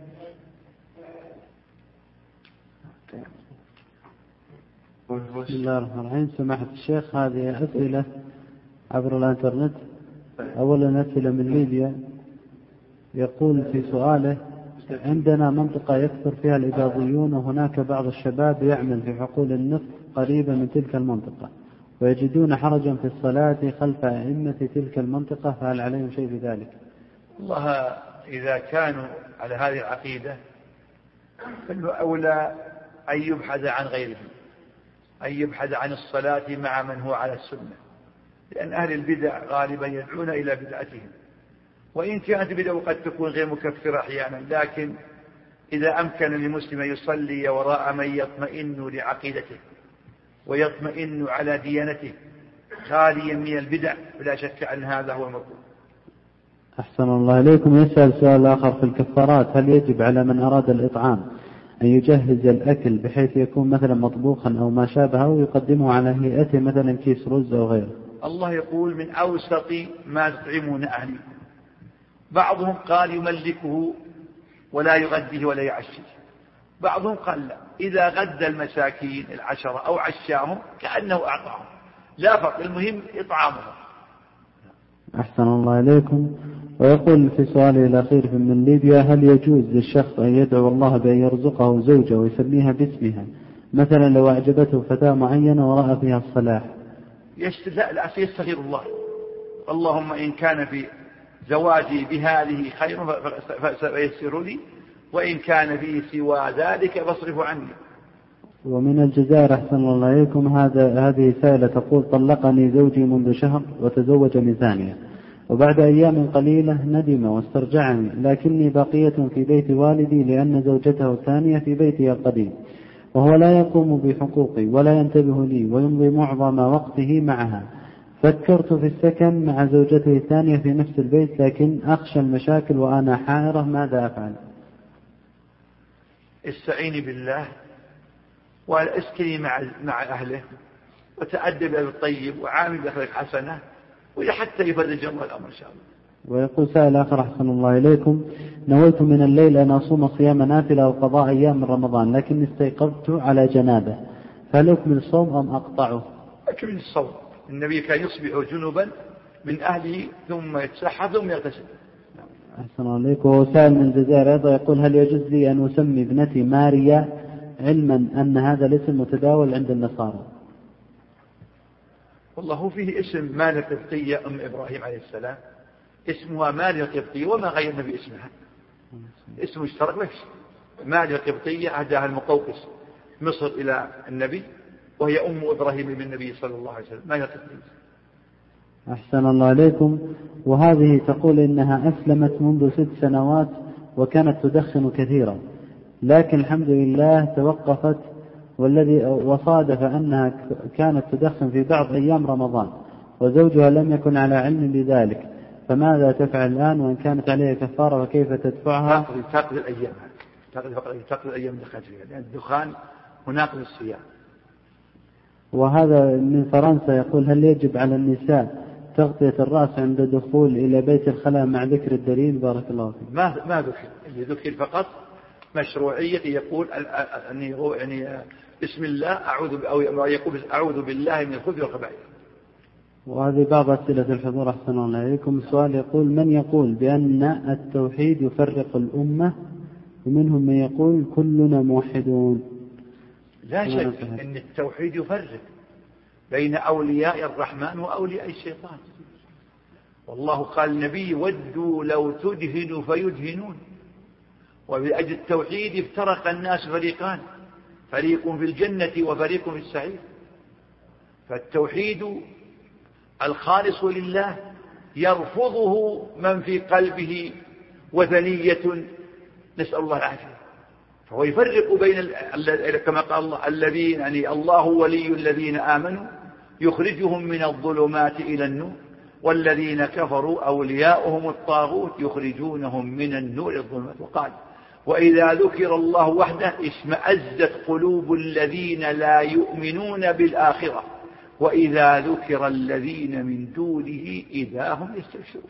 بسم الله الرحمن الرحيم. سماحة الشيخ، هذه أسئلة عبر الإنترنت. أولا أسئلة من ليبيا. يقول في سؤاله عندنا منطقة يكثر فيها الإباضيون، وهناك بعض الشباب يعمل في حقول النفط قريبة من تلك المنطقة، ويجدون حرجا في الصلاة خلف أئمة تلك المنطقة، فهل عليهم شيء في ذلك؟ والله إذا كانوا على هذه العقيدة فالأولى أن يبحث عن غيرهم، أن يبحث عن الصلاة مع من هو على السنة، لأن أهل البدع غالبا يدعون إلى بدعتهم، وإن كانت بدعة قد تكون غير مكفرة أحيانا، لكن إذا أمكن للمسلم يصلي وراء من يطمئن لعقيدته ويطمئن على ديانته خاليا من البدع فلا شك أن هذا هو المطلوب. أحسن الله إليكم. يسأل سؤال آخر في الكفارات، هل يجب على من أراد الإطعام أن يجهز الأكل بحيث يكون مثلا مطبوخا أو ما شابه ويقدمه على هيئته مثلا كيس رز أو غيره؟ الله يقول من أوسط ما تطعمون أهلكم. بعضهم قال يملكه ولا يغديه ولا يعشيه، بعضهم قال لا، إذا غدى المساكين العشرة أو عشاهم كأنه أعطاهم، لا فرق، المهم إطعامهم. أحسن الله إليكم. ويقول في سؤاله الأخير من ليبيا، هل يجوز للشخص أن يدعو الله بأن يرزقه زوجة ويسميها باسمها، مثلا لو أعجبته فتاة معينة ورأى فيها الصلاح؟ لا لا، يستغير الله، اللهم إن كان في زواجي بهذه خير فيسر لي، وإن كان فيه سوى ذلك فاصرف عني. ومن الجزائر أحسن الله إليكم، هذا هذه سائلة تقول طلقني زوجي منذ شهر وتزوج من ثانية، وبعد أيام قليلة ندم واسترجعني، لكني بقية في بيت والدي لأن زوجته الثانية في بيتي القديم، وهو لا يقوم بحقوقي ولا ينتبه لي ويمضي معظم وقته معها. فكرت في السكن مع زوجته الثانية في نفس البيت، لكن أخشى المشاكل وأنا حائرة، ماذا أفعل؟ استعيني بالله واسكني مع مع أهله وتأدب بالطيب وعامل بأخلاق حسنة وحتى يفرج الله الأمر إن شاء الله. ويقول سائل آخر أحسن الله إليكم: نويت من الليل أن أصوم صيام نافلة وقضاء أيام من رمضان، لكن استيقظت على جنابة، فهل أكمل الصوم أم أقطعه؟ أكمل الصوم. النبي كان يصبح جنوبا من أهله ثم يتسحر ثم يغتسل. أحسن الله إليكم. وسائل من الجزائر أيضا يقول: هل يجوز لي أن أسمي ابنتي ماريا علما أن هذا الاسم متداول عند النصارى؟ والله فيه اسم ماريا القبطية أم إبراهيم عليه السلام، اسمها ماريا القبطية وما غيرنا باسمها، اسم مشترك بس. ماريا القبطية أهداها المقوقس مصر إلى النبي، وهي أم إبراهيم من النبي صلى الله عليه وسلم، ماريا القبطية. أحسن الله عليكم. وهذه تقول إنها أسلمت منذ ست سنوات وكانت تدخن كثيرا، لكن الحمد لله توقفت، والذي وصادف أنها كانت تدخن في بعض أيام رمضان، وزوجها لم يكن على علم بذلك، فماذا تفعل الآن؟ وإن كانت عليها كفارة وكيف تدفعها؟ تأخذ الأيام، تأخذ الأيام دخان فيها، لأن الدخان مناقض الصيام. وهذا من فرنسا يقول: هل يجب على النساء تغطية الرأس عند الدخول إلى بيت الخلاء مع ذكر الدليل؟ بارك الله فيك. ما ما ذكر، اللي ذكر فقط مشروعية يقول أني يعني بسم الله أعوذ أو يقول أعوذ بالله من الخبث والخبائث. وهذه بعض أسئلة الحضور أحسن الله إليكم. السؤال يقول: من يقول بأن التوحيد يفرق الأمة؟ ومنهم من يقول كلنا موحدون. لا شك أن التوحيد يفرق بين أولياء الرحمن وأولياء الشيطان، والله قال النبي: ودوا لو تدهنوا فيدهنون. وبأجل التوحيد افترق الناس فريقان، فريق في الجنة وفريق في السعير. فالتوحيد الخالص لله يرفضه من في قلبه وثنية، نسأل الله العافية. فهو يفرق بين كما قال الله: الذين يعني الله ولي الذين آمنوا يخرجهم من الظلمات إلى النور، والذين كفروا أولياؤهم الطاغوت يخرجونهم من النور إلى الظلمات. وقال: وإذا ذكر الله وحده اشمأزت قلوب الذين لا يؤمنون بالآخرة وإذا ذكر الذين من دونه إذا هم يستبشرون.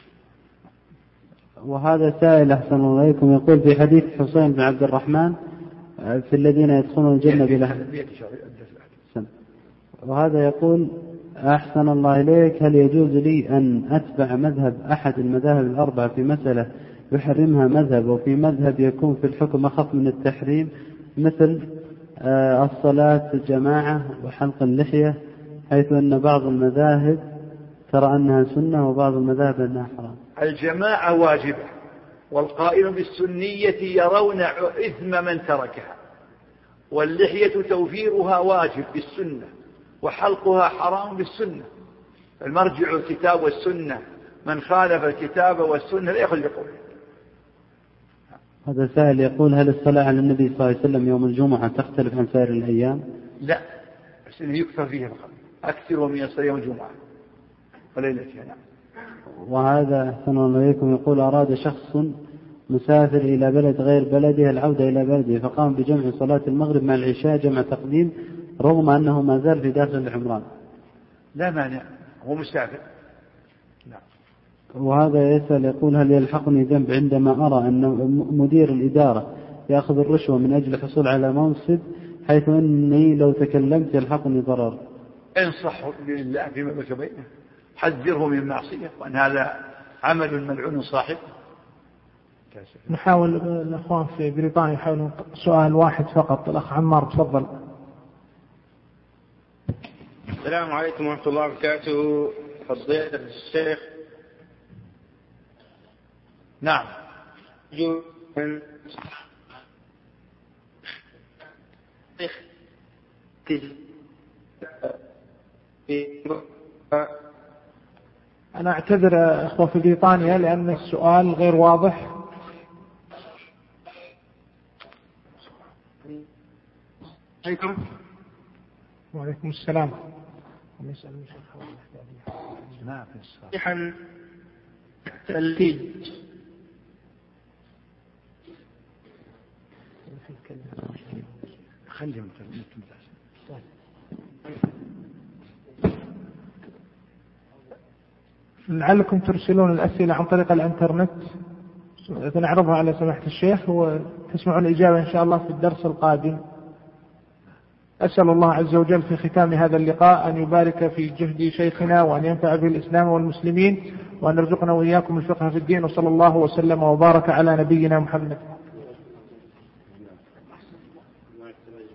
وهذا سائل أحسن الله إليكم يقول: في حديث حسين بن عبد الرحمن في الذين يدخلون الجنة بلا حساب، وهذا يقول: أحسن الله إليك، هل يجوز لي أن أتبع مذهب أحد المذاهب الأربعة في مسألة يحرمها مذهب، وفي مذهب يكون في الحكم أخف من التحريم، مثل الصلاة الجماعة وحلق اللحية، حيث أن بعض المذاهب ترى أنها سنة وبعض المذاهب أنها حرام؟ الجماعة واجبة، والقائل بالسنية يرون إثم من تركها، واللحية توفيرها واجب بالسنة، وحلقها حرام بالسنة. المرجع الكتاب والسنة، من خالف الكتاب والسنة لا يخرج قوله. هذا سائل يقول: هل الصلاة على النبي صلى الله عليه وسلم يوم الجمعة تختلف عن سائر الأيام؟ لا، بس إنه يكثر فيها فقط، أكثر من الصلاة يوم الجمعة وليلتها. نعم. وهذا أحسن الله إليكم يقول: أراد شخص مسافر إلى بلد غير بلده العودة إلى بلده، فقام بجمع صلاة المغرب مع العشاء جمع تقديم رغم أنه ما زال في داخل العمران. لا مانع، هو مسافر. نعم. وهذا يسأل يقول: هل يلحقني ذنب عندما أرى أن مدير الإدارة يأخذ الرشوة من أجل الحصول على منصب، حيث أني لو تكلمت يلحقني ضرر؟ انصح لله فيما بك بينه، حذره من معصية، وأن هذا عمل ملعون صاحب. نحاول الأخوان في بريطانيا يحاولون سؤال واحد فقط. الأخ عمار تفضل. السلام عليكم ورحمة الله وبركاته. فضيلة الشيخ. نعم. أنا أعتذر أخوة في بريطانيا لأن السؤال غير واضح. عليكم. وعليكم السلام. صحيحا التلفيز خليهم لعلكم ترسلون الأسئلة عن طريق الإنترنت نعرضها على سماحة الشيخ وتسمعون الإجابة إن شاء الله في الدرس القادم. أسأل الله عز وجل في ختام هذا اللقاء أن يبارك في جهد شيخنا وأن ينفع به الإسلام والمسلمين وأن يرزقنا وإياكم الفقه في الدين، وصلى الله وسلم وبارك على نبينا محمد.